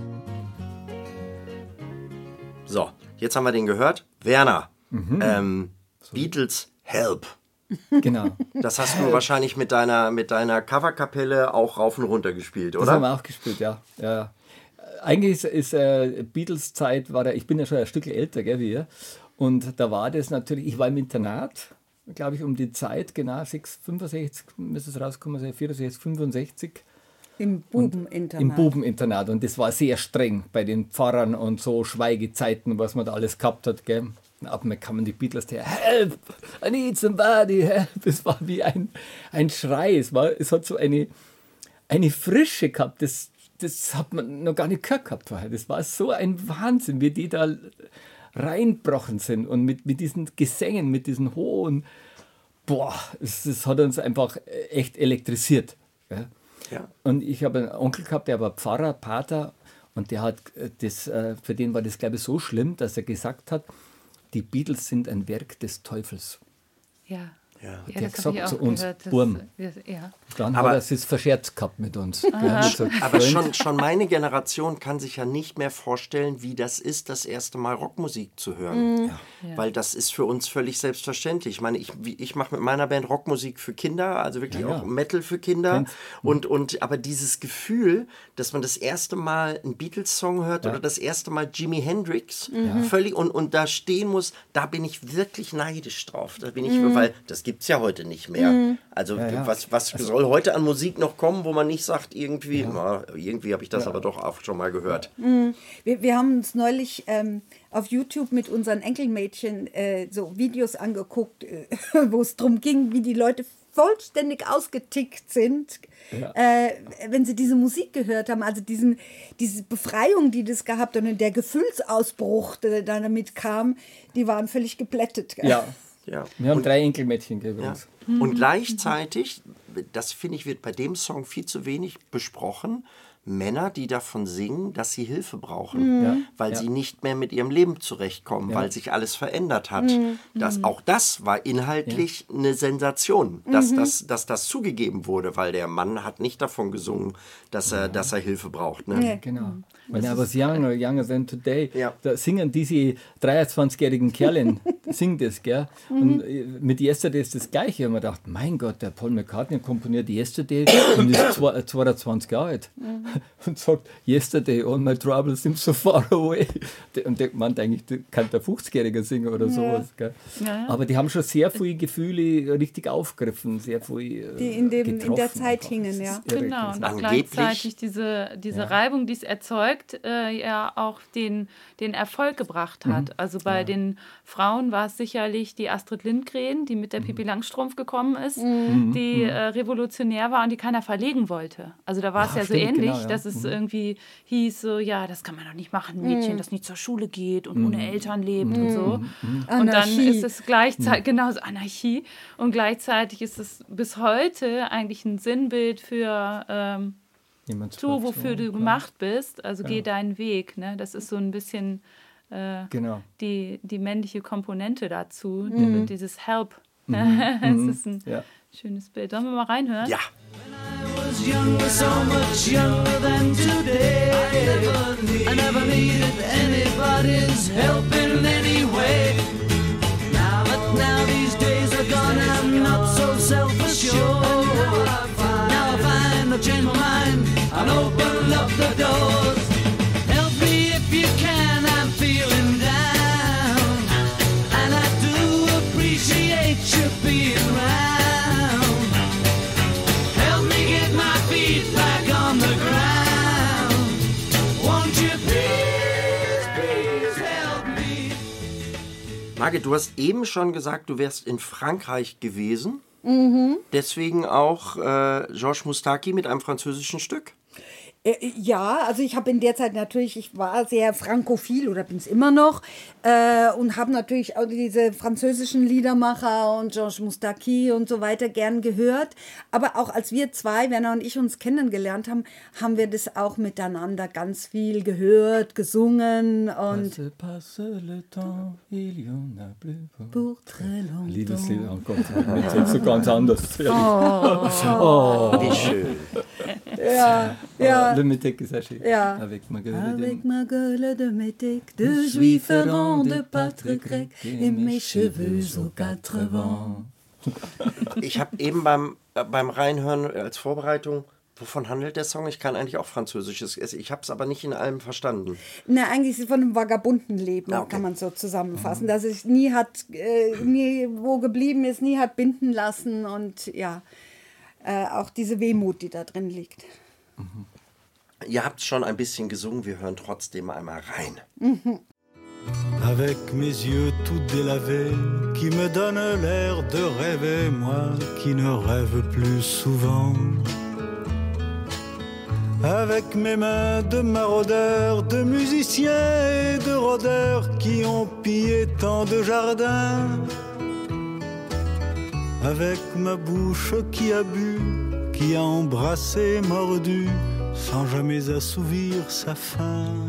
Speaker 4: So, jetzt haben wir den gehört. Werner, Beatles Help.
Speaker 7: Genau.
Speaker 4: Das hast du wahrscheinlich mit deiner Coverkapelle auch rauf und runter gespielt, oder?
Speaker 7: Das haben wir auch gespielt, ja. Eigentlich ist Beatles-Zeit, ich bin ja schon ein Stück älter, gell, wie ihr. Und da war das natürlich, ich war im Internat, glaube ich, um die Zeit, genau, 65, müsste es rauskommen, 64, 65.
Speaker 6: Im Bubeninternat.
Speaker 7: Im Bubeninternat. Und das war sehr streng bei den Pfarrern und so Schweigezeiten, was man da alles gehabt hat, gell. Ab mir kamen die Beatles her, help, I need somebody, help. Es war wie ein Schrei, es hat so eine Frische gehabt, das hat man noch gar nicht gehört gehabt vorher. Das war so ein Wahnsinn, wie die da reinbrochen sind und mit diesen Gesängen, mit diesen hohen, das hat uns einfach echt elektrisiert. Gell? Ja. Und ich habe einen Onkel gehabt, der war Pfarrer, Pater, und der hat für den war das, glaube ich, so schlimm, dass er gesagt hat, die Beatles sind ein Werk des Teufels.
Speaker 5: Ja.
Speaker 7: Ja, der hat gesagt zu uns, Burm. Dann hat er es verscherzt gehabt mit uns.
Speaker 4: Aber schon meine Generation kann sich ja nicht mehr vorstellen, wie das ist, das erste Mal Rockmusik zu hören. Weil das ist für uns völlig selbstverständlich. Ich meine, ich mache mit meiner Band Rockmusik für Kinder, also wirklich auch Metal für Kinder. Aber dieses Gefühl, dass man das erste Mal einen Beatles-Song hört oder das erste Mal Jimi Hendrix, völlig und da stehen muss, da bin ich wirklich neidisch drauf. Da bin ich, weil das gibt gibt es ja heute nicht mehr. Also was soll heute an Musik noch kommen, wo man nicht sagt, irgendwie habe ich das aber doch auch schon mal gehört.
Speaker 6: Wir haben uns neulich auf YouTube mit unseren Enkelmädchen so Videos angeguckt, wo es darum ging, wie die Leute vollständig ausgetickt sind, wenn sie diese Musik gehört haben. Also diese Befreiung, die das gehabt hat und der Gefühlsausbruch, der damit kam, die waren völlig geplättet. Gell?
Speaker 4: Ja.
Speaker 7: Wir haben 3 Enkelmädchen übrigens.
Speaker 4: Ja. Und gleichzeitig, das finde ich, wird bei dem Song viel zu wenig besprochen, Männer, die davon singen, dass sie Hilfe brauchen, weil sie nicht mehr mit ihrem Leben zurechtkommen, weil sich alles verändert hat. Auch das war inhaltlich eine Sensation, dass das zugegeben wurde, weil der Mann hat nicht davon gesungen, dass er Hilfe braucht. Ne?
Speaker 6: Ja.
Speaker 7: Genau. When I was younger than today, da singen diese 23-jährigen Kerlen, singen das, gell? Und mit Yesterday ist das Gleiche. Und man dachte, mein Gott, der Paul McCartney komponiert Yesterday und ist 22 Jahre alt. Und sagt, Yesterday, all my troubles seem so far away. Und der meint eigentlich, kann der 50-Jährige singen oder sowas. Gell? Ja. Aber die haben schon sehr viele Gefühle richtig aufgegriffen, sehr viel
Speaker 6: die in der Zeit hingen, ja.
Speaker 5: Genau, und auch gleichzeitig diese Reibung, die es erzeugt, auch den Erfolg gebracht hat. Also bei den Frauen war es sicherlich die Astrid Lindgren, die mit der Pippi Langstrumpf gekommen ist, die revolutionär war und die keiner verlegen wollte. Also da war es ja so ähnlich, dass es irgendwie hieß, so, das kann man doch nicht machen, ein Mädchen, das nicht zur Schule geht und ohne Eltern lebt und so. Und dann ist es gleichzeitig, genauso Anarchie, und gleichzeitig ist es bis heute eigentlich ein Sinnbild für tu, wofür du gemacht bist, also geh deinen Weg. Ne? Das ist so ein bisschen die männliche Komponente dazu, dieses Help. Es ist ein schönes Bild. Sollen wir mal reinhören?
Speaker 4: Ja.
Speaker 9: I was younger, so much younger than today. I never needed anybody's help in any way. Now these days are gone, I'm not so self-assured. Now I find I've changed my mind and open up the doors. Help me if you can, I'm feeling down, and I do appreciate you being around. Help me get my feet back on the ground. Won't you please help me?
Speaker 4: Margit, du hast eben schon gesagt, du wärst in Frankreich gewesen. Deswegen auch Georges Moustaki mit einem französischen Stück.
Speaker 6: Ja, also ich habe in der Zeit natürlich, ich war sehr frankophil oder bin es immer noch und habe natürlich auch diese französischen Liedermacher und Georges Moustaki und so weiter gern gehört. Aber auch als wir zwei, Werner und ich, uns kennengelernt haben, haben wir das auch miteinander ganz viel gehört, gesungen und
Speaker 7: Passe le temps, il y en a plus
Speaker 6: pour très longtemps.
Speaker 7: Liebeslied, oh Gott, jetzt so ganz anders.
Speaker 4: Wie schön.
Speaker 6: Ja.
Speaker 7: Le métèque, sachez.
Speaker 6: Ja.
Speaker 7: Avec ma gueule
Speaker 6: Avec ma gueule de métèque, de juif errant de pâtre grec et mes cheveux aux 4 vents.
Speaker 4: Ich habe eben beim Reinhören als Vorbereitung, wovon handelt der Song? Ich kann eigentlich auch Französisches. Ich habe es aber nicht in allem verstanden.
Speaker 6: Na, eigentlich ist es von einem vagabunden Leben, kann man so zusammenfassen. Dass es nie wo geblieben ist, nie hat binden lassen und auch diese Wehmut, die da drin liegt.
Speaker 4: Ihr habt schon ein bisschen gesungen, wir hören trotzdem einmal rein.
Speaker 11: Avec mes yeux tout délavés, qui me donnent l'air de rêver, moi qui ne rêve plus souvent. Avec mes mains de maraudeurs, de musiciens et de rôdeurs qui ont pillé tant de jardins. Avec ma bouche qui a bu, qui a embrassé, mordu, sans jamais assouvir sa faim.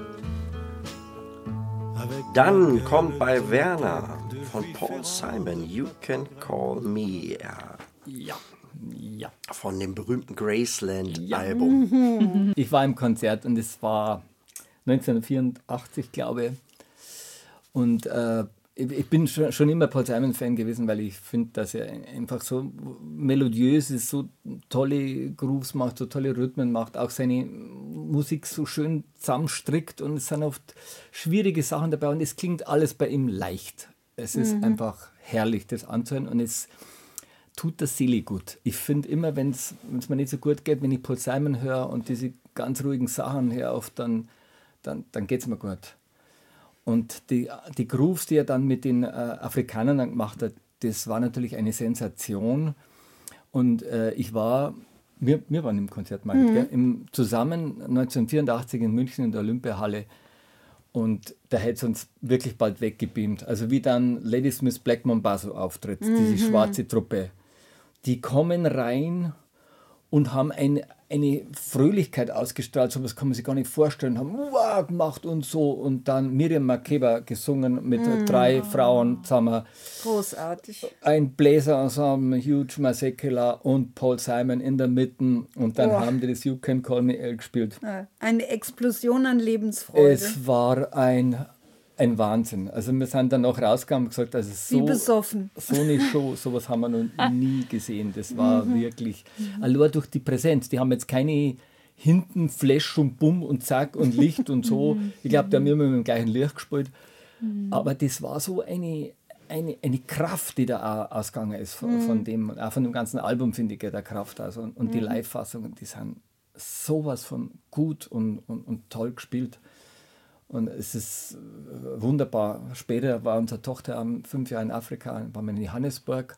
Speaker 4: Dann kommt bei Werner von Paul Simon You Can Call Me.
Speaker 7: Ja.
Speaker 4: Von dem berühmten Graceland-Album.
Speaker 7: Ich war im Konzert und es war 1984, glaube ich. Und ich bin schon immer Paul Simon-Fan gewesen, weil ich finde, dass er einfach so melodiös ist, so tolle Grooves macht, so tolle Rhythmen macht, auch seine Musik so schön zusammenstrickt und es sind oft schwierige Sachen dabei und es klingt alles bei ihm leicht. Es ist einfach herrlich, das anzuhören. Und es tut der Seele gut. Ich finde immer, wenn es mir nicht so gut geht, wenn ich Paul Simon höre und diese ganz ruhigen Sachen höre, oft dann geht es mir gut. Und die Grooves, die er dann mit den Afrikanern dann gemacht hat, das war natürlich eine Sensation. Und wir waren im Konzert, zusammen 1984 in München in der Olympiahalle. Und da hätte es uns wirklich bald weggebeamt. Also wie dann Ladysmith Black Mambazo auftritt, diese schwarze Truppe. Die kommen rein und haben eine Fröhlichkeit ausgestrahlt, sowas kann man sich gar nicht vorstellen, haben wow gemacht und so. Und dann Miriam Makeba gesungen mit 3 Frauen zusammen.
Speaker 6: Großartig.
Speaker 7: Ein Bläserensemble, Hugh Masekela und Paul Simon in der Mitte. Und dann haben die das You Can Call Me Elle gespielt.
Speaker 6: Eine Explosion an Lebensfreude.
Speaker 7: Es war ein Wahnsinn. Also wir sind dann noch rausgegangen und gesagt, also
Speaker 6: wie besoffen.
Speaker 7: So eine Show, sowas haben wir noch nie gesehen. Das war wirklich, allein durch die Präsenz. Die haben jetzt keine hinten Flash und Bumm und Zack und Licht und so. Ich glaube, die haben immer mit dem gleichen Licht gespielt. Aber das war so eine Kraft, die da auch ausgegangen ist von dem, auch von dem ganzen Album, finde ich, der Kraft. Also, und die Live-Fassungen, die sind sowas von gut und toll gespielt. Und es ist wunderbar. Später war unsere Tochter 5 Jahre in Afrika, waren wir in Johannesburg.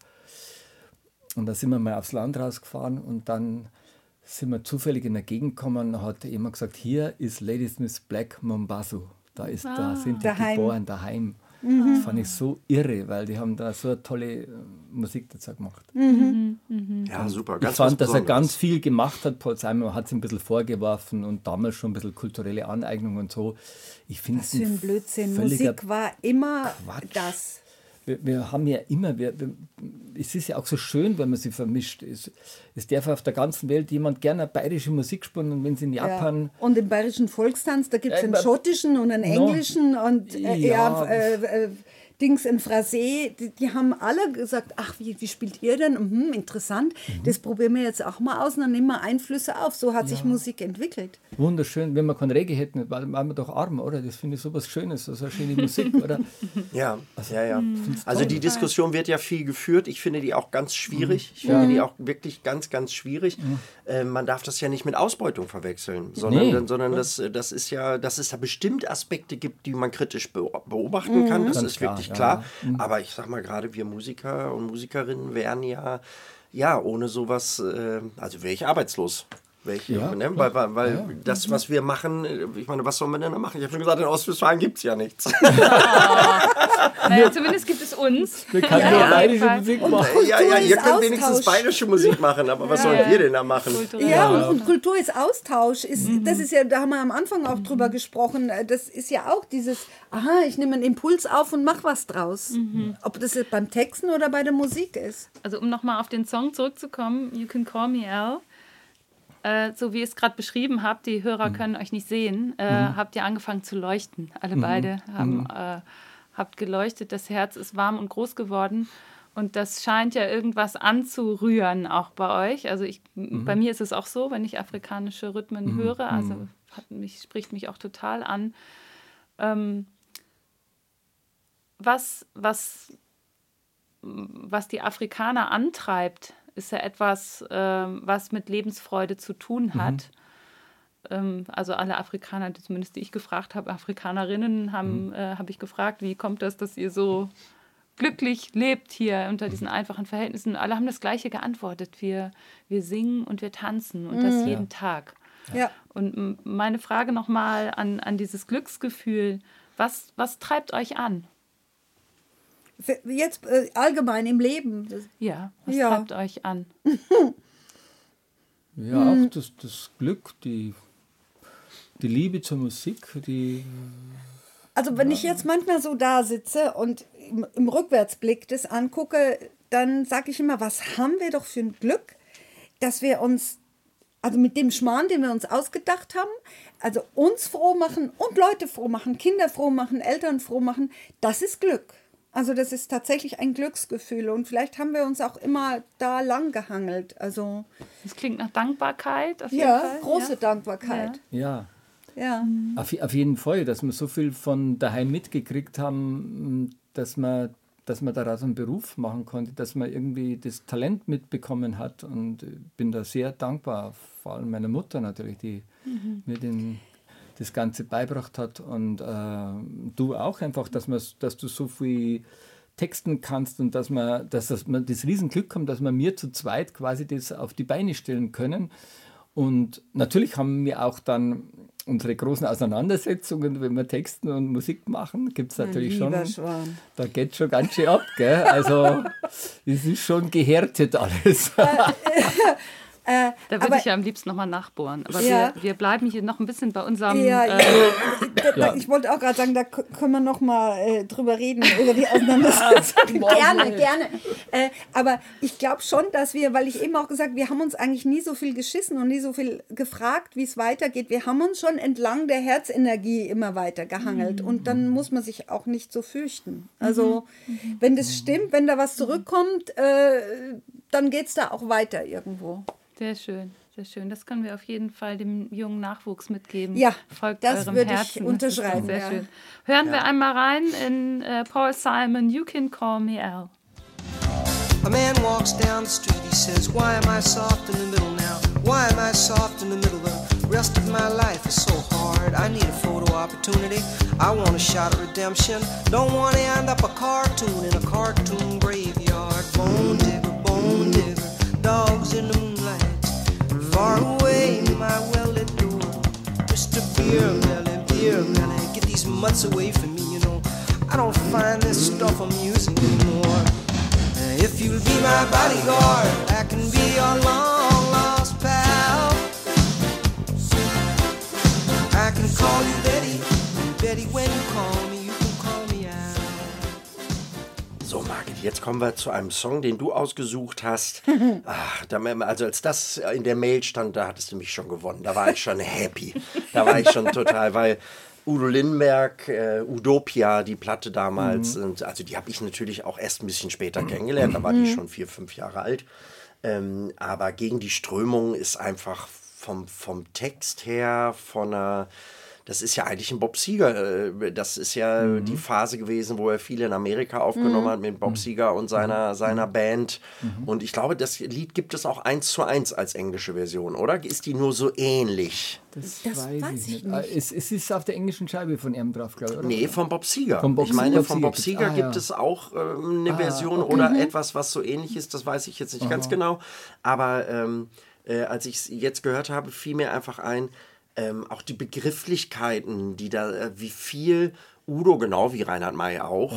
Speaker 7: Und da sind wir mal aufs Land rausgefahren und dann sind wir zufällig in der Gegend gekommen und hat jemand gesagt, hier ist Ladysmith Black Mambazo. Da sind die geboren, daheim. Das fand ich so irre, weil die haben da so eine tolle Musik dazu gemacht.
Speaker 4: Ja, super.
Speaker 7: Ich fand, dass er ganz viel gemacht hat. Paul Simon hat es ein bisschen vorgeworfen und damals schon ein bisschen kulturelle Aneignung und so. Ich finde
Speaker 6: was für ein Blödsinn. Musik war immer Quatsch. Das.
Speaker 7: Wir haben ja immer, es ist ja auch so schön, wenn man sie vermischt. Es darf auf der ganzen Welt jemand gerne bayerische Musik spielen und wenn sie in Japan...
Speaker 6: Ja. Und im bayerischen Volkstanz, da gibt es einen schottischen und einen englischen und Dings in Phrasé, die haben alle gesagt, ach, wie spielt ihr denn? Interessant, das probieren wir jetzt auch mal aus und dann nehmen wir Einflüsse auf. So hat sich Musik entwickelt.
Speaker 7: Wunderschön, wenn wir kein Reggae hätten, waren wir doch arm, oder? Das finde ich so was Schönes, so eine schöne Musik, oder?
Speaker 4: Ja. Also die Diskussion wird ja viel geführt, ich finde die auch ganz schwierig, ich finde die auch wirklich ganz, ganz schwierig. Man darf das ja nicht mit Ausbeutung verwechseln, sondern dass es ja bestimmt Aspekte gibt, die man kritisch beobachten kann, das ist wirklich klar. Aber ich sag mal, gerade wir Musiker und Musikerinnen wären ja ohne sowas, also wäre ich arbeitslos. Weil das, was wir machen, ich meine, was soll man denn da machen? Ich habe schon gesagt, in Ostwestfalen gibt es ja nichts.
Speaker 5: Naja, zumindest gibt es uns.
Speaker 7: Wir können nur bayerische Musik machen.
Speaker 4: Ihr könnt wenigstens bayerische Musik machen, aber was sollen wir denn da machen?
Speaker 6: Und Kultur ist Austausch. Das ist ja, da haben wir am Anfang auch drüber gesprochen, das ist ja auch dieses, ich nehme einen Impuls auf und mache was draus. Ob das jetzt beim Texten oder bei der Musik ist.
Speaker 5: Also um nochmal auf den Song zurückzukommen, You Can Call Me Elle, so wie ihr es gerade beschrieben habt, die Hörer können euch nicht sehen, habt ihr angefangen zu leuchten. Alle beide habt geleuchtet, das Herz ist warm und groß geworden und das scheint ja irgendwas anzurühren auch bei euch. Also bei mir ist es auch so, wenn ich afrikanische Rhythmen höre, also spricht mich auch total an. Was die Afrikaner antreibt, ist ja etwas, was mit Lebensfreude zu tun hat. Also alle Afrikaner, zumindest die ich gefragt habe, Afrikanerinnen, habe ich gefragt, wie kommt das, dass ihr so glücklich lebt hier unter diesen einfachen Verhältnissen? Alle haben das Gleiche geantwortet. Wir singen und wir tanzen und das jeden Tag.
Speaker 6: Ja.
Speaker 5: Und meine Frage nochmal an dieses Glücksgefühl, was treibt euch an?
Speaker 6: Jetzt allgemein im Leben.
Speaker 5: Was treibt euch an?
Speaker 7: Ja, auch das Glück, die Liebe zur Musik,
Speaker 6: Also wenn ich jetzt manchmal so da sitze und im Rückwärtsblick das angucke, dann sage ich immer, was haben wir doch für ein Glück, dass wir uns, also mit dem Schmarrn, den wir uns ausgedacht haben, also uns froh machen und Leute froh machen, Kinder froh machen, Eltern froh machen, das ist Glück. Also das ist tatsächlich ein Glücksgefühl und vielleicht haben wir uns auch immer da lang gehangelt. Also
Speaker 5: das klingt nach Dankbarkeit auf jeden Fall.
Speaker 6: Große Dankbarkeit.
Speaker 7: Ja.
Speaker 6: Ja.
Speaker 7: Auf jeden Fall, dass wir so viel von daheim mitgekriegt haben, dass wir dass man daraus einen Beruf machen konnte, dass man irgendwie das Talent mitbekommen hat und bin da sehr dankbar, vor allem meiner Mutter natürlich, die mir das Ganze beigebracht hat und du auch einfach, dass du so viel texten kannst und dass man das Riesenglück haben, dass wir mir zu zweit quasi das auf die Beine stellen können. Und natürlich haben wir auch dann unsere großen Auseinandersetzungen, wenn wir Texten und Musik machen, gibt es natürlich schon, da geht schon ganz schön ab, gell? Also es ist schon gehärtet alles.
Speaker 5: Da würde ich ja am liebsten nochmal nachbohren. Aber wir bleiben hier noch ein bisschen bei unserem...
Speaker 6: Ich wollte auch gerade sagen, da können wir noch mal drüber reden, über die Auseinandersetzung. Gerne. Aber ich glaube schon, dass wir, weil ich eben auch gesagt, wir haben uns eigentlich nie so viel geschissen und nie so viel gefragt, wie es weitergeht. Wir haben uns schon entlang der Herzenergie immer weiter gehangelt. Und dann muss man sich auch nicht so fürchten. Also wenn das stimmt, wenn da was zurückkommt, dann geht es da auch weiter irgendwo.
Speaker 5: Sehr schön, sehr schön. Das können wir auf jeden Fall dem jungen Nachwuchs mitgeben.
Speaker 6: Ja,
Speaker 5: folgt
Speaker 6: das
Speaker 5: eurem
Speaker 6: würde
Speaker 5: Herzen.
Speaker 6: ich unterschreiben.
Speaker 5: Sehr schön. Hören wir einmal rein in Paul Simon, You Can Call Me Al.
Speaker 12: A man walks down the street, he says, why am I soft in the middle now? Why am I soft in the middle? The rest of my life is so hard. I need a photo opportunity. I want a shot at redemption. Don't want to end up a cartoon in a cartoon graveyard. Bone digger, dogs in the moonlight. Far away, my well-lit door. Mr. Beer Melly, get these mutts away from me, you know. I don't find this stuff amusing anymore. If you'll be my bodyguard, I can be your long-lost pal. I can call you Betty, and Betty, when you call me, you can call me out.
Speaker 4: So, Margit, jetzt kommen wir zu einem Song, den du ausgesucht hast. Also als das in der Mail stand, da hattest du mich schon gewonnen. Da war ich schon happy. Da war ich schon total, weil Udo Lindenberg, Utopia, die Platte damals, und also die habe ich natürlich auch erst ein bisschen später kennengelernt, da war die schon 4-5 Jahre alt. Aber Gegen die Strömung ist einfach vom Text her, das ist ja eigentlich ein Bob Seger. Das ist ja die Phase gewesen, wo er viel in Amerika aufgenommen hat mit Bob Seger und seiner Band. Und ich glaube, das Lied gibt es auch 1:1 als englische Version, oder? Ist die nur so ähnlich?
Speaker 7: Das weiß ich nicht. Es ist auf der englischen Scheibe von ihm drauf, glaube ich, oder?
Speaker 4: Nee, von Bob Seger. Von Bob Seger gibt es auch eine Version oder etwas, was so ähnlich ist. Das weiß ich jetzt nicht ganz genau. Aber als ich es jetzt gehört habe, fiel mir einfach ein, auch die Begrifflichkeiten, die da, wie viel Udo, genau wie Reinhard May auch,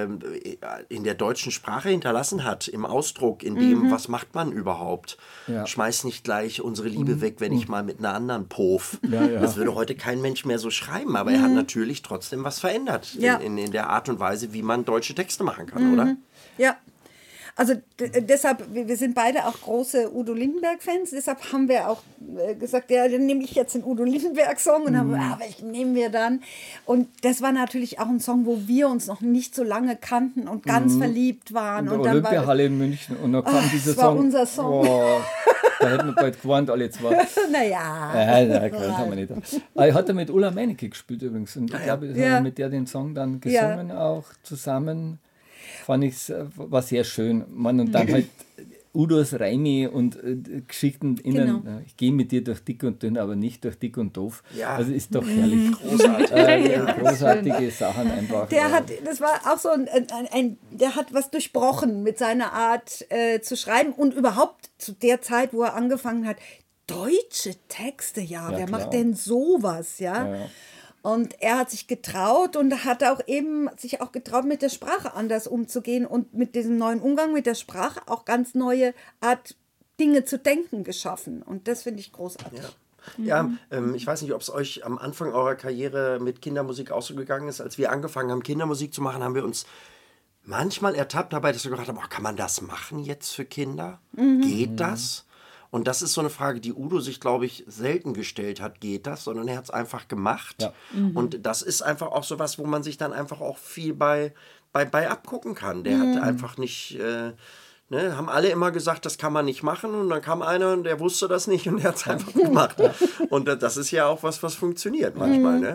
Speaker 4: in der deutschen Sprache hinterlassen hat, im Ausdruck, in dem, was macht man überhaupt? Ja. Schmeiß nicht gleich unsere Liebe weg, wenn ich mal mit einer anderen pof. Das würde heute kein Mensch mehr so schreiben, aber er hat natürlich trotzdem was verändert in der Art und Weise, wie man deutsche Texte machen kann, oder?
Speaker 6: Ja. Also deshalb, wir sind beide auch große Udo Lindenberg-Fans, deshalb haben wir auch gesagt, ja, dann nehme ich jetzt den Udo Lindenberg-Song und haben, welchen nehmen wir dann? Und das war natürlich auch ein Song, wo wir uns noch nicht so lange kannten und ganz verliebt waren.
Speaker 7: Und dann Olympiahalle in München und dann kam dieser Song.
Speaker 6: Das war unser Song.
Speaker 7: Oh, da hätten wir bald gewarnt, alle zwei.
Speaker 6: Naja.
Speaker 7: Das haben wir nicht. Er hat mit Ulla Meinecke gespielt übrigens und ich glaube, wir haben mit der den Song dann gesungen auch zusammen. Fand ich, war sehr schön. Und dann halt Udos Reime und Geschichten innen. Genau. Ich gehe mit dir durch dick und dünn, aber nicht durch dick und doof. Ja. Also ist doch herrlich. Großartig. Großartige Sachen einfach.
Speaker 6: Das war auch so der hat was durchbrochen mit seiner Art zu schreiben und überhaupt zu der Zeit, wo er angefangen hat, deutsche Texte, wer macht denn sowas, ja? Und er hat sich getraut und hat sich auch getraut, mit der Sprache anders umzugehen und mit diesem neuen Umgang mit der Sprache auch ganz neue Art, Dinge zu denken geschaffen. Und das finde ich großartig.
Speaker 4: Ja, ich weiß nicht, ob es euch am Anfang eurer Karriere mit Kindermusik auch so gegangen ist. Als wir angefangen haben, Kindermusik zu machen, haben wir uns manchmal ertappt dabei, dass wir gedacht haben, kann man das machen jetzt für Kinder? Geht das? Und das ist so eine Frage, die Udo sich, glaube ich, selten gestellt hat, geht das, sondern er hat es einfach gemacht. Ja. Und das ist einfach auch so was, wo man sich dann einfach auch viel bei abgucken kann. Der hat einfach nicht, haben alle immer gesagt, das kann man nicht machen. Und dann kam einer und der wusste das nicht und der hat es einfach gemacht. Und das ist ja auch was funktioniert manchmal, ne?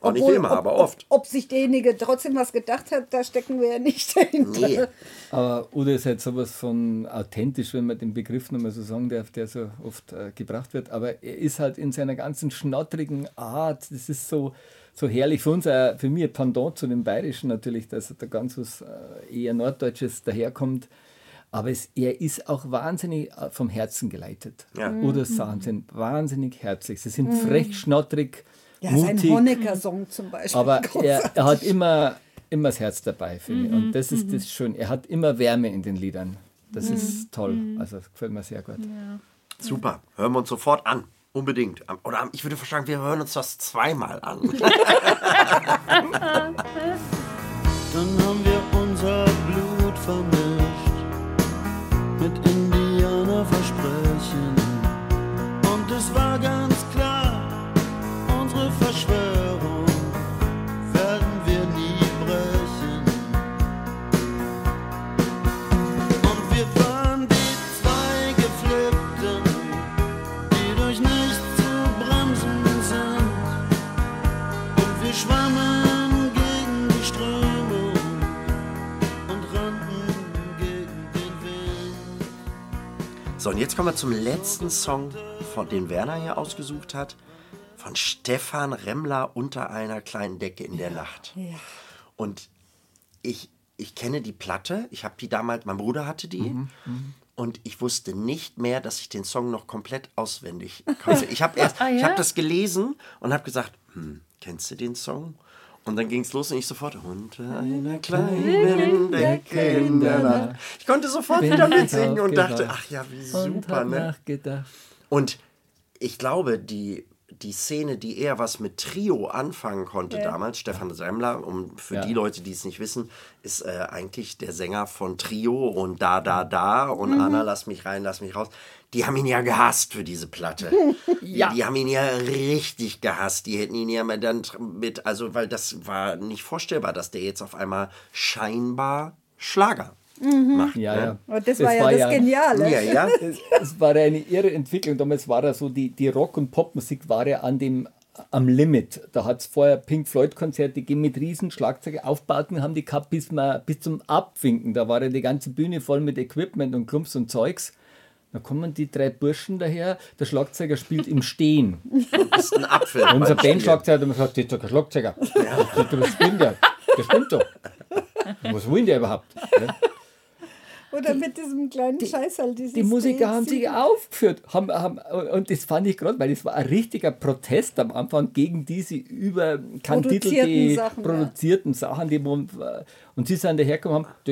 Speaker 4: Auch nicht immer, aber oft.
Speaker 6: Ob sich derjenige trotzdem was gedacht hat, da stecken wir ja nicht dahinter.
Speaker 4: Nee.
Speaker 7: Aber Udo ist halt sowas von authentisch, wenn man den Begriff nochmal so sagen darf, der so oft gebracht wird. Aber er ist halt in seiner ganzen schnottrigen Art, das ist so herrlich. Für uns, für mich ein Pendant zu dem Bayerischen natürlich, dass da ganz was eher Norddeutsches daherkommt. Aber er ist auch wahnsinnig vom Herzen geleitet.
Speaker 4: Ja.
Speaker 7: Udo's Sachen sind wahnsinnig herzlich. Sie sind frech, schnottrig,
Speaker 6: Ja,
Speaker 7: mutig.
Speaker 6: sein Honecker-Song zum Beispiel.
Speaker 7: Aber er
Speaker 6: Großartig.
Speaker 7: hat immer das Herz dabei, finde ich. Und das ist das schön. Er hat immer Wärme in den Liedern. Das ist toll. Also das gefällt mir sehr gut.
Speaker 4: Super, hören wir uns sofort an. Unbedingt. Oder ich würde vorschlagen, wir hören uns das zweimal an.
Speaker 11: Dann haben wir unser Blut vermischt mit Indianerversprechen. Und es war ganz klar, unsere Verschwörung werden wir nie brechen. Und wir waren die zwei Geflippten, die durch nichts zu bremsen sind. Und wir schwammen gegen die Strömung und rannten gegen den Wind.
Speaker 4: So, und jetzt kommen wir zum letzten Song, von den Werner hier ausgesucht hat. Von Stefan Remmler, Unter einer kleinen Decke in der Nacht.
Speaker 6: Ja.
Speaker 4: Und ich kenne die Platte. Ich habe die damals, mein Bruder hatte die. Und ich wusste nicht mehr, dass ich den Song noch komplett auswendig konnte. Ich habe das gelesen und habe gesagt, kennst du den Song? Und dann ging es los und ich sofort, unter einer kleinen Decke in der Nacht. Ich konnte sofort wieder mitsingen und dachte, ach ja, wie super, ne?
Speaker 7: Nachgedacht.
Speaker 4: Und ich glaube, die Szene, die eher was mit Trio anfangen konnte damals, Stefan Remmler, für die Leute, die es nicht wissen, ist eigentlich der Sänger von Trio und Da und Anna, lass mich rein, lass mich raus. Die haben ihn ja gehasst für diese Platte. Die haben ihn ja richtig gehasst. Die hätten ihn ja mal dann weil das war nicht vorstellbar, dass der jetzt auf einmal scheinbar Schlager macht.
Speaker 7: Ja.
Speaker 6: Und das war ja das Geniale.
Speaker 4: Ja.
Speaker 7: Es war eine irre Entwicklung. Damals war er so, die Rock- und Popmusik war ja am Limit. Da hat es vorher Pink Floyd-Konzerte gegeben mit riesen Schlagzeugaufbauten, haben die gehabt bis zum Abwinken. Da war ja die ganze Bühne voll mit Equipment und Klumps und Zeugs. Da kommen die drei Burschen daher, der Schlagzeuger spielt im Stehen.
Speaker 4: Das ist ein Apfel.
Speaker 7: Unser Bandschlagzeuger hat immer gesagt, das ist doch kein Schlagzeuger. Das stimmt ja. Das stimmt doch. Was wollen die überhaupt? Ja?
Speaker 6: Oder mit diesem kleinen Scheiß halt.
Speaker 7: Die Musiker haben sich aufgeführt. Und das fand ich gerade, weil das war ein richtiger Protest am Anfang gegen diese überkandidelte produzierten Sachen. Und sie sind dahergekommen, hat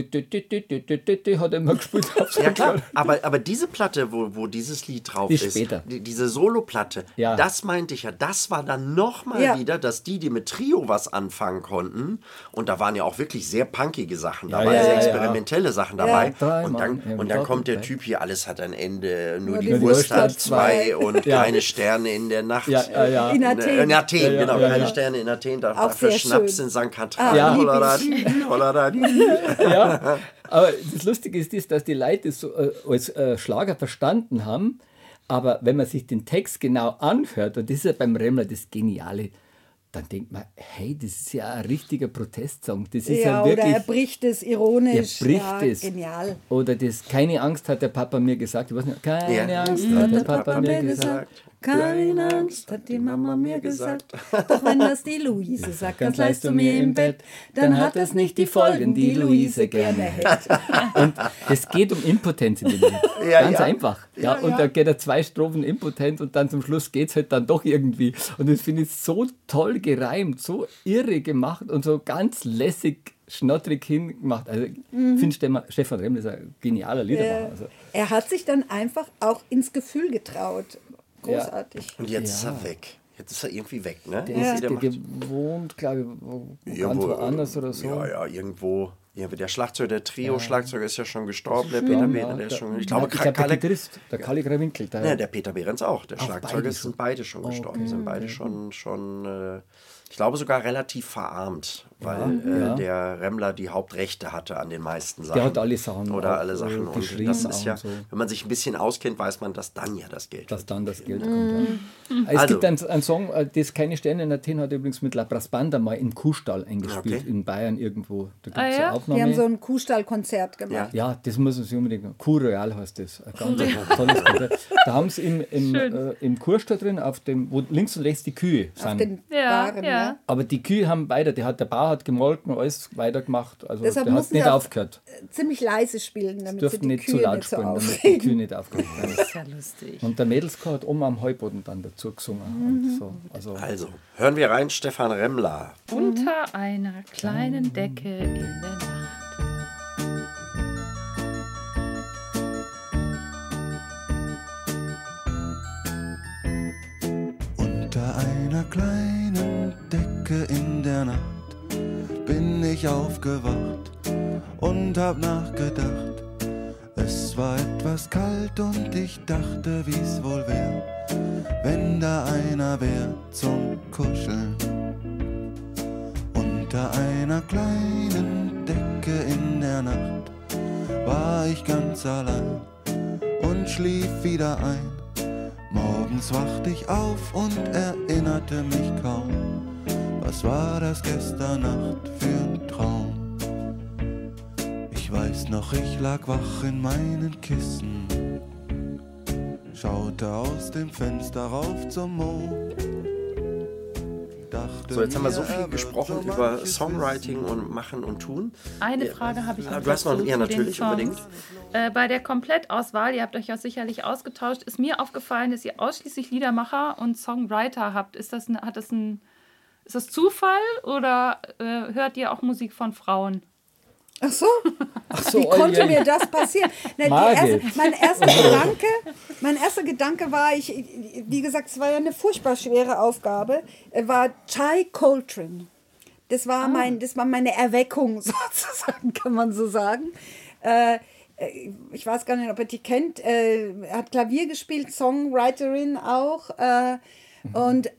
Speaker 7: er immer gespielt.
Speaker 4: Ja klar, aber diese Platte, wo dieses Lied drauf ist,
Speaker 7: später.
Speaker 4: Diese Soloplatte, das meinte ich ja, das war dann nochmal wieder, dass die mit Trio was anfangen konnten. Und da waren ja auch wirklich sehr punkige Sachen dabei, sehr experimentelle Sachen dabei. Und dann kommt der Typ hier, alles hat ein Ende, nur die Wurst hat zwei und keine Sterne in der Nacht.
Speaker 6: In Athen.
Speaker 4: In Athen, genau, keine Sterne in Athen, dafür Schnaps in St. Katrin.
Speaker 7: Ja, aber das Lustige ist, dass die Leute es so als Schlager verstanden haben, aber wenn man sich den Text genau anhört, und das ist ja beim Remmler das Geniale, dann denkt man, hey, das ist ja ein richtiger Protestsong. Das ist ja wirklich,
Speaker 6: oder er bricht es ironisch.
Speaker 7: Er bricht es.
Speaker 6: Genial.
Speaker 7: Oder das, keine Angst hat der Papa mir gesagt. Ich weiß nicht, keine Angst hat der Papa mir gesagt.
Speaker 6: Keine Angst, hat die Mama mir gesagt. Doch wenn das die Luise sagt, ganz leist du mir im Bett, dann hat es nicht die Folgen, die Luise gerne hätte.
Speaker 7: Und es geht um Impotenz in dem Lied. Ganz einfach. Und da geht er 2 Strophen impotent und dann zum Schluss geht es halt dann doch irgendwie. Und das finde ich so toll gereimt, so irre gemacht und so ganz lässig, schnottrig hingemacht. Also ich finde Stefan Remmler ist ein genialer Liedermacher. Also.
Speaker 6: Er hat sich dann einfach auch ins Gefühl getraut. Großartig.
Speaker 4: Und jetzt ist er weg. Jetzt ist er irgendwie weg, ne?
Speaker 7: Der ist gewohnt, glaube ich, ganz woanders oder so.
Speaker 4: Ja, irgendwo. Der Schlagzeuger, der Trio-Schlagzeuger ist ja schon gestorben, der Peter Behrens, der ist schon, ich glaube,
Speaker 7: der Gitarrist, der Kalle Grawinkel.
Speaker 4: Der Peter Behrens auch, der Schlagzeuger sind beide schon gestorben, sind beide schon Ich glaube sogar relativ verarmt, weil
Speaker 7: Ja.
Speaker 4: der Remmler die Hauptrechte hatte an den meisten Sachen.
Speaker 7: Der hat alle Sachen
Speaker 4: Oder
Speaker 7: auch,
Speaker 4: alle Sachen. Und
Speaker 7: geschrieben
Speaker 4: das ist ja,
Speaker 7: auch und so.
Speaker 4: wenn man sich ein bisschen auskennt, weiß man, dass dann ja das Geld
Speaker 7: Dass dann das Geld kommt. Ja. Es
Speaker 4: Also.
Speaker 7: gibt einen Song, das keine Sterne in Athen hat übrigens mit La Brass Banda mal im Kuhstall eingespielt,
Speaker 4: Okay.
Speaker 7: in Bayern irgendwo. Da gibt
Speaker 5: Ah,
Speaker 7: es
Speaker 5: ja?
Speaker 7: eine Aufnahme.
Speaker 6: Die haben so ein Kuhstallkonzert gemacht.
Speaker 7: Ja, das muss man sich unbedingt. Kuh Royal heißt das. Ein ganz tolles Konzert. Da haben sie im Kurstall drin, auf dem, wo links und rechts die Kühe
Speaker 6: Auf
Speaker 7: sind.
Speaker 6: den
Speaker 5: Ja,
Speaker 6: Waren,
Speaker 5: ja.
Speaker 6: ja.
Speaker 7: Aber die Kühe haben weiter, der Bauer hat gemolken, alles weitergemacht. Also
Speaker 6: Deshalb
Speaker 7: der hat
Speaker 6: mussten
Speaker 7: nicht
Speaker 6: sie auch
Speaker 7: aufgehört.
Speaker 6: Ziemlich leise spielen, damit
Speaker 7: Dürften
Speaker 6: sie die
Speaker 7: nicht zu
Speaker 6: Kühe
Speaker 7: laut
Speaker 6: nicht so
Speaker 7: spielen, damit die
Speaker 6: aufregen.
Speaker 7: Kühe nicht aufgeregt werden.
Speaker 5: Das ist ja lustig.
Speaker 7: Und der Mädelschor hat oben am Heuboden dann dazu gesungen. Und so.
Speaker 4: Also, hören wir rein, Stefan Remmler.
Speaker 5: Unter einer kleinen Decke in der Nacht.
Speaker 11: Unter einer kleinen Decke in der Nacht bin ich aufgewacht und hab nachgedacht. Es war etwas kalt und ich dachte, wie's wohl wär, wenn da einer wär zum Kuscheln. Unter einer kleinen Decke in der Nacht war ich ganz allein und schlief wieder ein. Morgens wachte ich auf und erinnerte mich kaum. Was war das gestern Nacht für ein Traum? Ich weiß noch, ich lag wach in meinen Kissen, schaute aus dem Fenster rauf zum Mond.
Speaker 4: So, jetzt haben wir so viel gesprochen über Songwriting und Machen und Tun.
Speaker 5: Eine Frage habe ich noch.
Speaker 4: Du hast noch,
Speaker 5: dazu
Speaker 4: ja,
Speaker 5: zu den
Speaker 4: natürlich,
Speaker 5: Songs.
Speaker 4: unbedingt.
Speaker 5: Bei der Komplettauswahl, ihr habt euch ja sicherlich ausgetauscht, ist mir aufgefallen, dass ihr ausschließlich Liedermacher und Songwriter habt. Ist das Zufall oder hört ihr auch Musik von Frauen?
Speaker 6: Ach so,
Speaker 7: so,
Speaker 6: wie konnte
Speaker 7: ja.
Speaker 6: mir das passieren? Na,
Speaker 7: Margit.
Speaker 6: mein erster Gedanke war, wie gesagt, es war ja eine furchtbar schwere Aufgabe, war Ty Coltrane. Das war meine Erweckung sozusagen, kann man so sagen. Ich weiß gar nicht, ob ihr die kennt. Er hat Klavier gespielt, Songwriterin auch. Und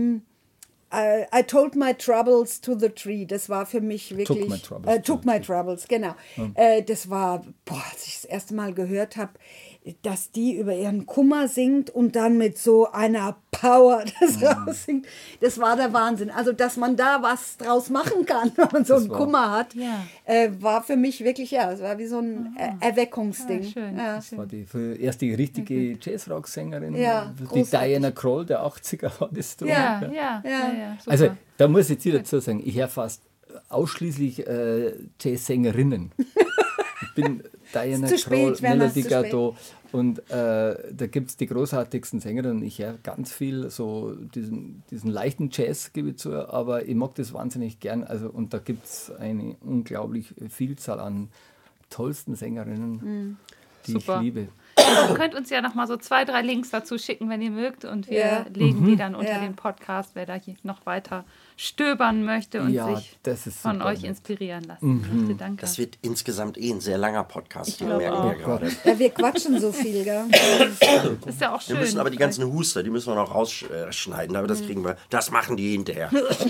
Speaker 6: I told my troubles to the tree. Das war für mich wirklich... Took my troubles, genau. Das war, als ich das erste Mal gehört habe, dass die über ihren Kummer singt und dann mit so einer Power das raussingt. Das war der Wahnsinn. Also, dass man da was draus machen kann, wenn man so einen Kummer hat, war für mich wirklich, es war wie so ein Erweckungsding.
Speaker 5: Schön.
Speaker 6: Ja.
Speaker 7: Das war die erste richtige Jazz-Rock-Sängerin.
Speaker 6: Ja,
Speaker 7: die
Speaker 6: großartig.
Speaker 7: Diana Krall der 80er war das.
Speaker 5: Ja, super.
Speaker 7: Also, da muss ich jetzt wieder dazu sagen, ich höre fast ausschließlich Jazzsängerinnen. Ich bin Diana
Speaker 6: Zu spät,
Speaker 7: Krall,
Speaker 6: Werner,
Speaker 7: Melody
Speaker 6: zu spät.
Speaker 7: Gardot und da gibt es die großartigsten Sängerinnen. Ich höre ganz viel so diesen leichten Jazz, gebe ich zu, aber ich mag das wahnsinnig gern. Also, und da gibt es eine unglaublich Vielzahl an tollsten Sängerinnen, die
Speaker 5: Super.
Speaker 7: ich liebe.
Speaker 5: Ihr könnt uns ja noch mal so 2, 3 Links dazu schicken, wenn ihr mögt. Und wir legen die dann unter den Podcast, wer da hier noch weiter stöbern möchte und sich
Speaker 7: das ist
Speaker 5: von
Speaker 7: super
Speaker 5: euch
Speaker 7: nett.
Speaker 5: inspirieren lassen. Danke.
Speaker 4: Das wird insgesamt ein sehr langer Podcast.
Speaker 5: glaube
Speaker 4: merken
Speaker 5: auch.
Speaker 4: wir gerade.
Speaker 6: Ja, wir quatschen so viel, gell?
Speaker 5: Das ist ja auch schön.
Speaker 4: Wir müssen aber die ganzen Huster, die müssen wir noch rausschneiden, aber das kriegen wir, das machen die hinterher.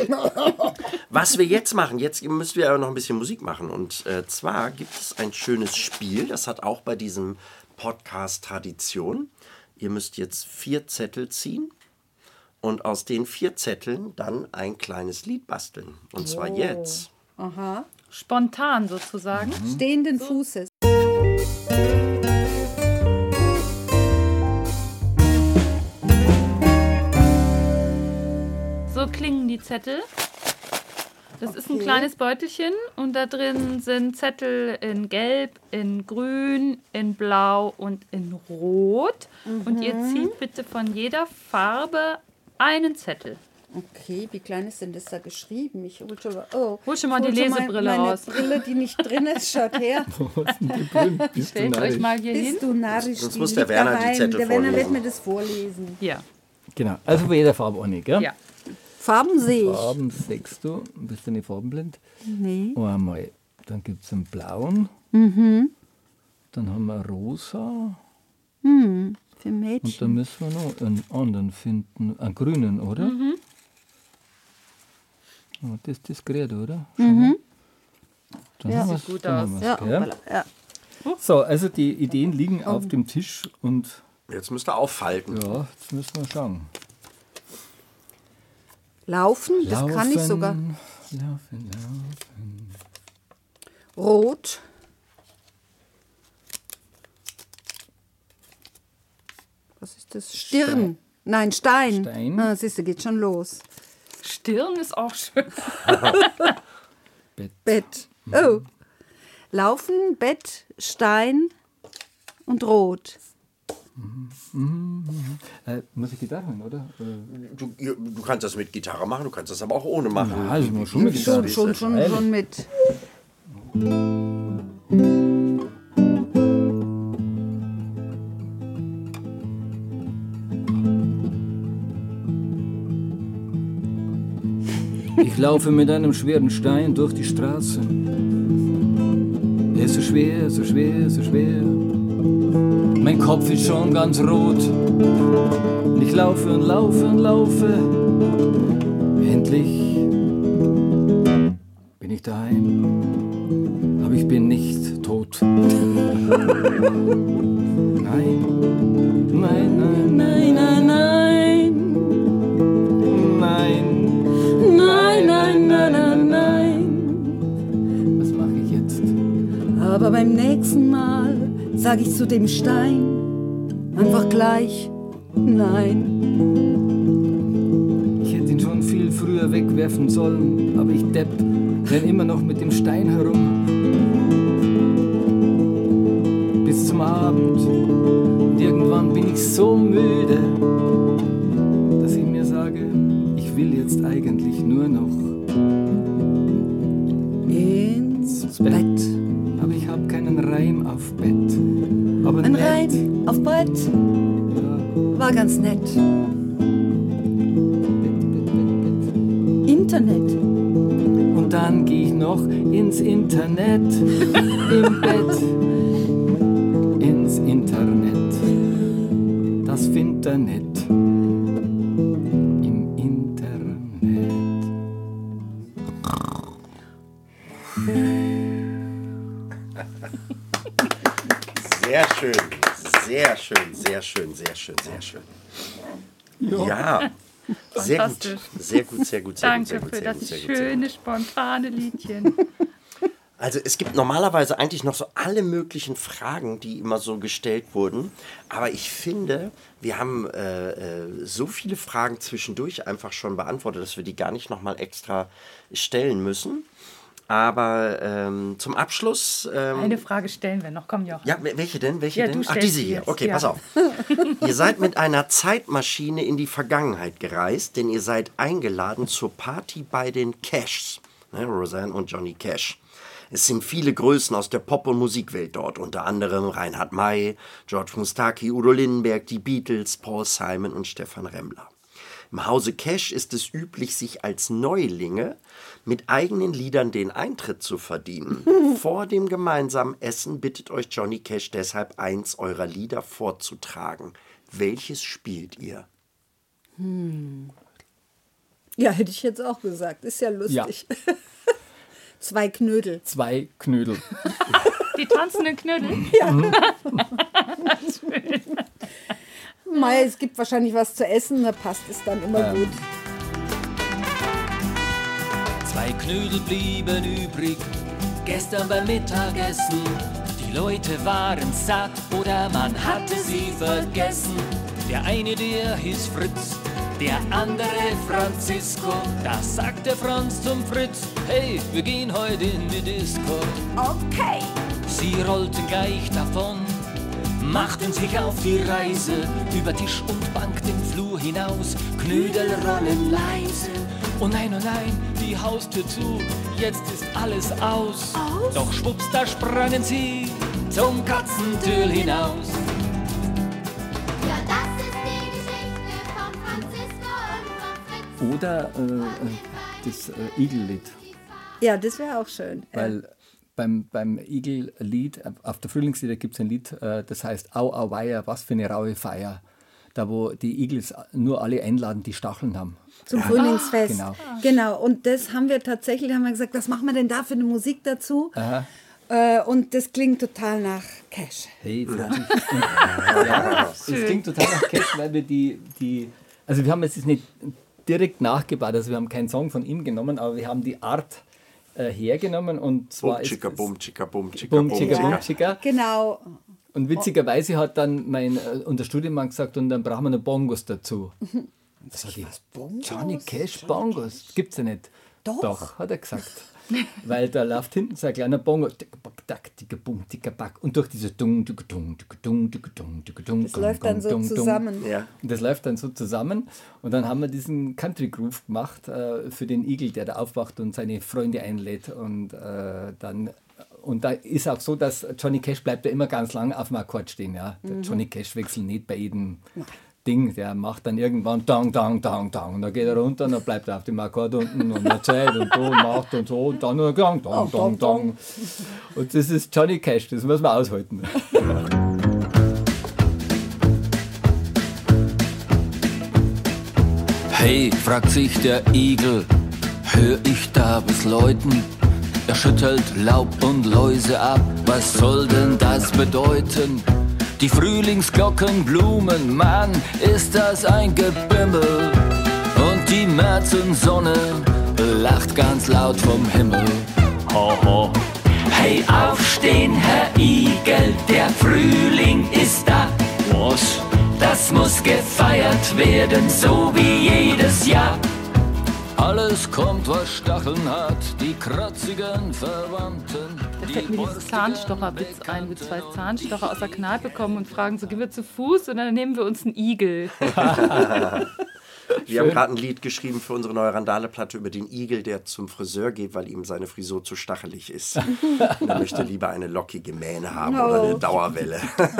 Speaker 4: Was wir jetzt machen, jetzt müssen wir aber noch ein bisschen Musik machen. Und zwar gibt es ein schönes Spiel, das hat auch bei diesem Podcast Tradition. Ihr müsst jetzt 4 Zettel ziehen und aus den 4 Zetteln dann ein kleines Lied basteln. Und zwar jetzt.
Speaker 6: Aha.
Speaker 5: Spontan sozusagen.
Speaker 6: Stehenden Fußes.
Speaker 5: So klingen die Zettel. Das ist ein kleines Beutelchen und da drin sind Zettel in Gelb, in Grün, in Blau und in Rot. Und ihr zieht bitte von jeder Farbe einen Zettel.
Speaker 6: Okay, wie klein ist denn das da geschrieben? Ich hol
Speaker 5: Hol schon mal die Lesebrille
Speaker 6: meine
Speaker 5: raus.
Speaker 6: Brille, die nicht drin ist, schaut her.
Speaker 7: Wo ist denn die Brille? Bist du
Speaker 5: Stellt euch
Speaker 7: narrisch?
Speaker 5: mal hier hin.
Speaker 6: Bist du narrisch?
Speaker 4: Sonst
Speaker 6: die
Speaker 4: muss der
Speaker 6: liegt
Speaker 4: Werner die
Speaker 6: daheim.
Speaker 4: Zettel
Speaker 6: Der Werner wird
Speaker 4: vorlesen.
Speaker 6: mir das vorlesen.
Speaker 5: Ja.
Speaker 7: Genau, also bei jeder Farbe eine, gell?
Speaker 5: Ja.
Speaker 6: Farben sehe ich.
Speaker 7: Farben sechst du, bist du nicht farbenblind?
Speaker 6: Nee.
Speaker 7: Einmal, dann gibt es einen blauen, dann haben wir rosa
Speaker 6: Für
Speaker 7: und dann
Speaker 6: Mädchen.
Speaker 7: müssen wir noch einen anderen finden, einen grünen, oder? Oh, das gerät, oder?
Speaker 6: Mhm.
Speaker 7: Dann
Speaker 6: Ja.
Speaker 7: haben wir's-
Speaker 5: Sieht gut
Speaker 7: dann
Speaker 5: aus.
Speaker 7: haben wir's,
Speaker 6: Ja,
Speaker 7: gell?
Speaker 6: voilà, ja.
Speaker 7: So, also die Ideen liegen auf dem Tisch und
Speaker 4: Jetzt müsst ihr auffalten.
Speaker 7: ja, jetzt müssen wir schauen.
Speaker 6: Laufen, das kann ich sogar.
Speaker 7: Laufen.
Speaker 6: Rot. Was ist das? Stirn.
Speaker 7: Stein.
Speaker 6: Nein, Stein.
Speaker 7: Stein.
Speaker 6: Ah, siehst du, geht schon los.
Speaker 5: Stirn ist auch schön.
Speaker 6: Bett. Oh. Laufen, Bett, Stein und Rot.
Speaker 7: Muss ich Gitarre holen, oder?
Speaker 4: Du kannst das mit Gitarre machen, du kannst das aber auch ohne machen.
Speaker 7: Ja, also muss schon mit Gitarre.
Speaker 6: Schon mit.
Speaker 7: Ich laufe mit einem schweren Stein durch die Straße. Er ist so schwer, so schwer, so schwer. Mein Kopf ist schon ganz rot. Und ich laufe und laufe und laufe. Endlich bin ich daheim. Aber ich bin nicht tot. Nein, nein, nein, nein, nein, nein. Nein. Nein, nein, nein, nein, nein. Was mache ich jetzt?
Speaker 6: Aber beim nächsten Mal sag ich zu dem Stein einfach gleich nein.
Speaker 7: Ich hätte ihn schon viel früher wegwerfen sollen, aber ich Depp renn immer noch mit dem Stein herum. Bis zum Abend. Und irgendwann bin ich so müde, dass ich mir sage, ich will jetzt eigentlich nur noch
Speaker 6: Ins Bett.
Speaker 7: Aber ich habe keinen Reim auf Bett. Aber
Speaker 6: Ein
Speaker 7: nett.
Speaker 6: Reim auf Brett war ganz nett. Internet.
Speaker 7: Und dann gehe ich noch ins Internet. Im Bett. Ins Internet. Das findet er nett. Im Internet.
Speaker 4: Sehr schön, sehr schön, sehr schön, sehr schön, sehr schön. Ja, sehr gut,
Speaker 5: Fantastisch.
Speaker 4: sehr gut, sehr gut, sehr
Speaker 5: Danke
Speaker 4: gut,
Speaker 5: für
Speaker 4: sehr
Speaker 5: das
Speaker 4: gut, sehr gut, sehr gut.
Speaker 5: schöne, spontane Liedchen.
Speaker 4: Also es gibt normalerweise eigentlich noch so alle möglichen Fragen, die immer so gestellt wurden. Aber ich finde, wir haben so viele Fragen zwischendurch einfach schon beantwortet, dass wir die gar nicht nochmal extra stellen müssen. Aber zum Abschluss...
Speaker 5: Eine Frage stellen wir noch. Komm, Jochen.
Speaker 4: Ja, welche denn? Welche
Speaker 5: Ja,
Speaker 4: denn?
Speaker 5: du
Speaker 4: Ach,
Speaker 5: stellst
Speaker 4: diese
Speaker 5: die
Speaker 4: hier.
Speaker 5: jetzt,
Speaker 4: Okay,
Speaker 5: ja.
Speaker 4: pass auf. Ihr seid mit einer Zeitmaschine in die Vergangenheit gereist, denn ihr seid eingeladen zur Party bei den Cashs. Ne, Roseanne und Johnny Cash. Es sind viele Größen aus der Pop- und Musikwelt dort, unter anderem Reinhard May, George Mustaki, Udo Lindenberg, die Beatles, Paul Simon und Stefan Remmler. Im Hause Cash ist es üblich, sich als Neulinge mit eigenen Liedern den Eintritt zu verdienen. Vor dem gemeinsamen Essen bittet euch Johnny Cash deshalb, eins eurer Lieder vorzutragen. Welches spielt ihr?
Speaker 6: Ja, hätte ich jetzt auch gesagt. Ist ja lustig. Zwei Knödel.
Speaker 7: 2 Knödel.
Speaker 5: Die tanzenden Knödel?
Speaker 6: Ja. Mei, es gibt wahrscheinlich was zu essen, da passt es dann immer gut.
Speaker 9: 2 Knödel blieben übrig, gestern beim Mittagessen. Die Leute waren satt oder man hatte sie vergessen. Der eine, der hieß Fritz, der andere Francisco. Da sagte Franz zum Fritz, hey, wir gehen heute in die Disco.
Speaker 6: Okay.
Speaker 9: Sie rollten gleich davon, machten sich auf die Reise, über Tisch und Bank den Flur hinaus, Knödel rollen leise. Oh nein, die Haustür zu, jetzt ist alles aus. Doch schwupps, da sprangen sie zum Katzentür hinaus.
Speaker 8: Ja, das ist die Geschichte von Francisco und von Fritz.
Speaker 7: Oder das Igellied.
Speaker 6: Ja, das wäre auch schön.
Speaker 7: Weil beim Igellied, auf der Frühlingslieder gibt es ein Lied, das heißt Au, au, weia, was für eine raue Feier. da wo die Igel nur alle einladen, die Stacheln haben.
Speaker 6: Zum Frühlingsfest.
Speaker 7: Genau.
Speaker 6: Und das haben wir gesagt, was machen wir denn da für eine Musik dazu?
Speaker 7: Aha.
Speaker 6: Und das klingt total nach Cash.
Speaker 7: Hey, es klingt total nach Cash, weil wir also wir haben jetzt nicht direkt nachgebaut, also wir haben keinen Song von ihm genommen, aber wir haben die Art hergenommen und zwar
Speaker 4: Bum, chicka, bum,
Speaker 7: chicka.
Speaker 6: Genau.
Speaker 7: Und witzigerweise hat dann unser Studienmann gesagt, und dann brauchen wir noch Bongos dazu. Da sag ich, Johnny Cash Bongos, gibt's ja nicht. Doch, hat er gesagt. Weil da läuft hinten so ein kleiner Bongo. Und durch diese das
Speaker 6: läuft dann so zusammen.
Speaker 4: Ja.
Speaker 7: Und das läuft dann so zusammen. Und dann haben wir diesen Country Groove gemacht für den Igel, der da aufwacht und seine Freunde einlädt. Und da ist auch so, dass Johnny Cash bleibt ja immer ganz lang auf dem Akkord stehen. Ja. Der Johnny Cash wechselt nicht bei jedem Ding. Der macht dann irgendwann dang, dang, dang, dang. Und dann geht er runter und dann bleibt er auf dem Akkord unten und erzählt und so und macht und so. Und dann nur dang, dang, dang, dang. Und das ist Johnny Cash, das muss man aushalten.
Speaker 13: Hey, fragt sich der Igel, hör ich da was läuten? Er schüttelt Laub und Läuse ab, was soll denn das bedeuten? Die Frühlingsglocken blumen, Mann, ist das ein Gebimmel. Und die Märzensonne lacht ganz laut vom Himmel. Ho, ho. Hey, aufstehen, Herr Igel, der Frühling ist da. Was? Das muss gefeiert werden, so wie jedes Jahr. Alles kommt, was Stacheln hat, die kratzigen Verwandten.
Speaker 5: Da fällt mir dieses Zahnstocher-Witz ein, wo zwei Zahnstocher aus der Kneipe kommen und fragen, so gehen wir zu Fuß und dann nehmen wir uns einen Igel.
Speaker 4: Wir haben gerade ein Lied geschrieben für unsere neue Randale-Platte über den Igel, der zum Friseur geht, weil ihm seine Frisur zu stachelig ist. Und er möchte lieber eine lockige Mähne haben oder eine Dauerwelle.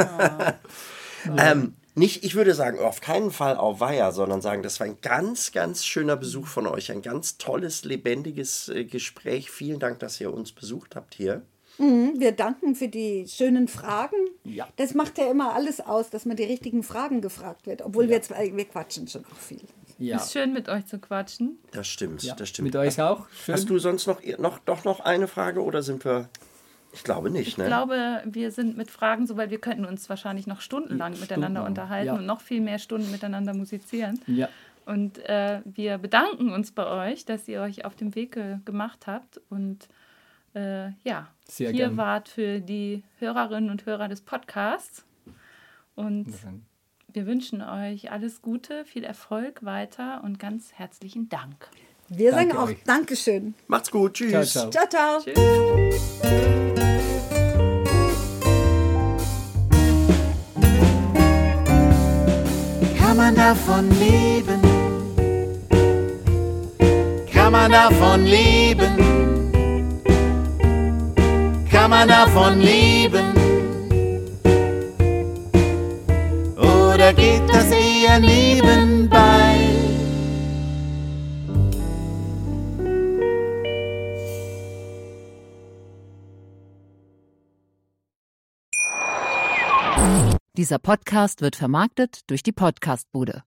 Speaker 4: Ich würde sagen, auf keinen Fall Auweia, sondern sagen, das war ein ganz, ganz schöner Besuch von euch. Ein ganz tolles, lebendiges Gespräch. Vielen Dank, dass ihr uns besucht habt hier.
Speaker 6: Wir danken für die schönen Fragen.
Speaker 7: Ja.
Speaker 6: Das macht ja immer alles aus, dass man die richtigen Fragen gefragt wird. Obwohl wir quatschen schon auch viel.
Speaker 7: Ja.
Speaker 5: Ist schön, mit euch zu quatschen.
Speaker 4: Das stimmt,
Speaker 7: Ja.
Speaker 4: das stimmt.
Speaker 7: Mit euch auch? Schön.
Speaker 4: Hast du sonst noch eine Frage oder sind wir... Ich glaube nicht, ne?
Speaker 5: Ich glaube, wir sind mit Fragen so weit, wir könnten uns wahrscheinlich noch stundenlang miteinander unterhalten und noch viel mehr Stunden miteinander musizieren.
Speaker 7: Ja.
Speaker 5: Und wir bedanken uns bei euch, dass ihr euch auf den Weg gemacht habt und
Speaker 7: Sehr
Speaker 5: hier
Speaker 7: gern.
Speaker 5: wart für die Hörerinnen und Hörer des Podcasts. Und wir wünschen euch alles Gute, viel Erfolg weiter und ganz herzlichen Dank.
Speaker 6: Wir sagen
Speaker 7: Danke
Speaker 6: auch
Speaker 7: euch.
Speaker 6: Dankeschön.
Speaker 4: Macht's gut, tschüss.
Speaker 7: Ciao, ciao.
Speaker 6: Ciao, ciao.
Speaker 5: Tschüss.
Speaker 1: Kann man davon leben? Kann man davon leben? Kann man davon leben? Oder geht das eher nebenbei?
Speaker 14: Dieser Podcast wird vermarktet durch die Podcastbude.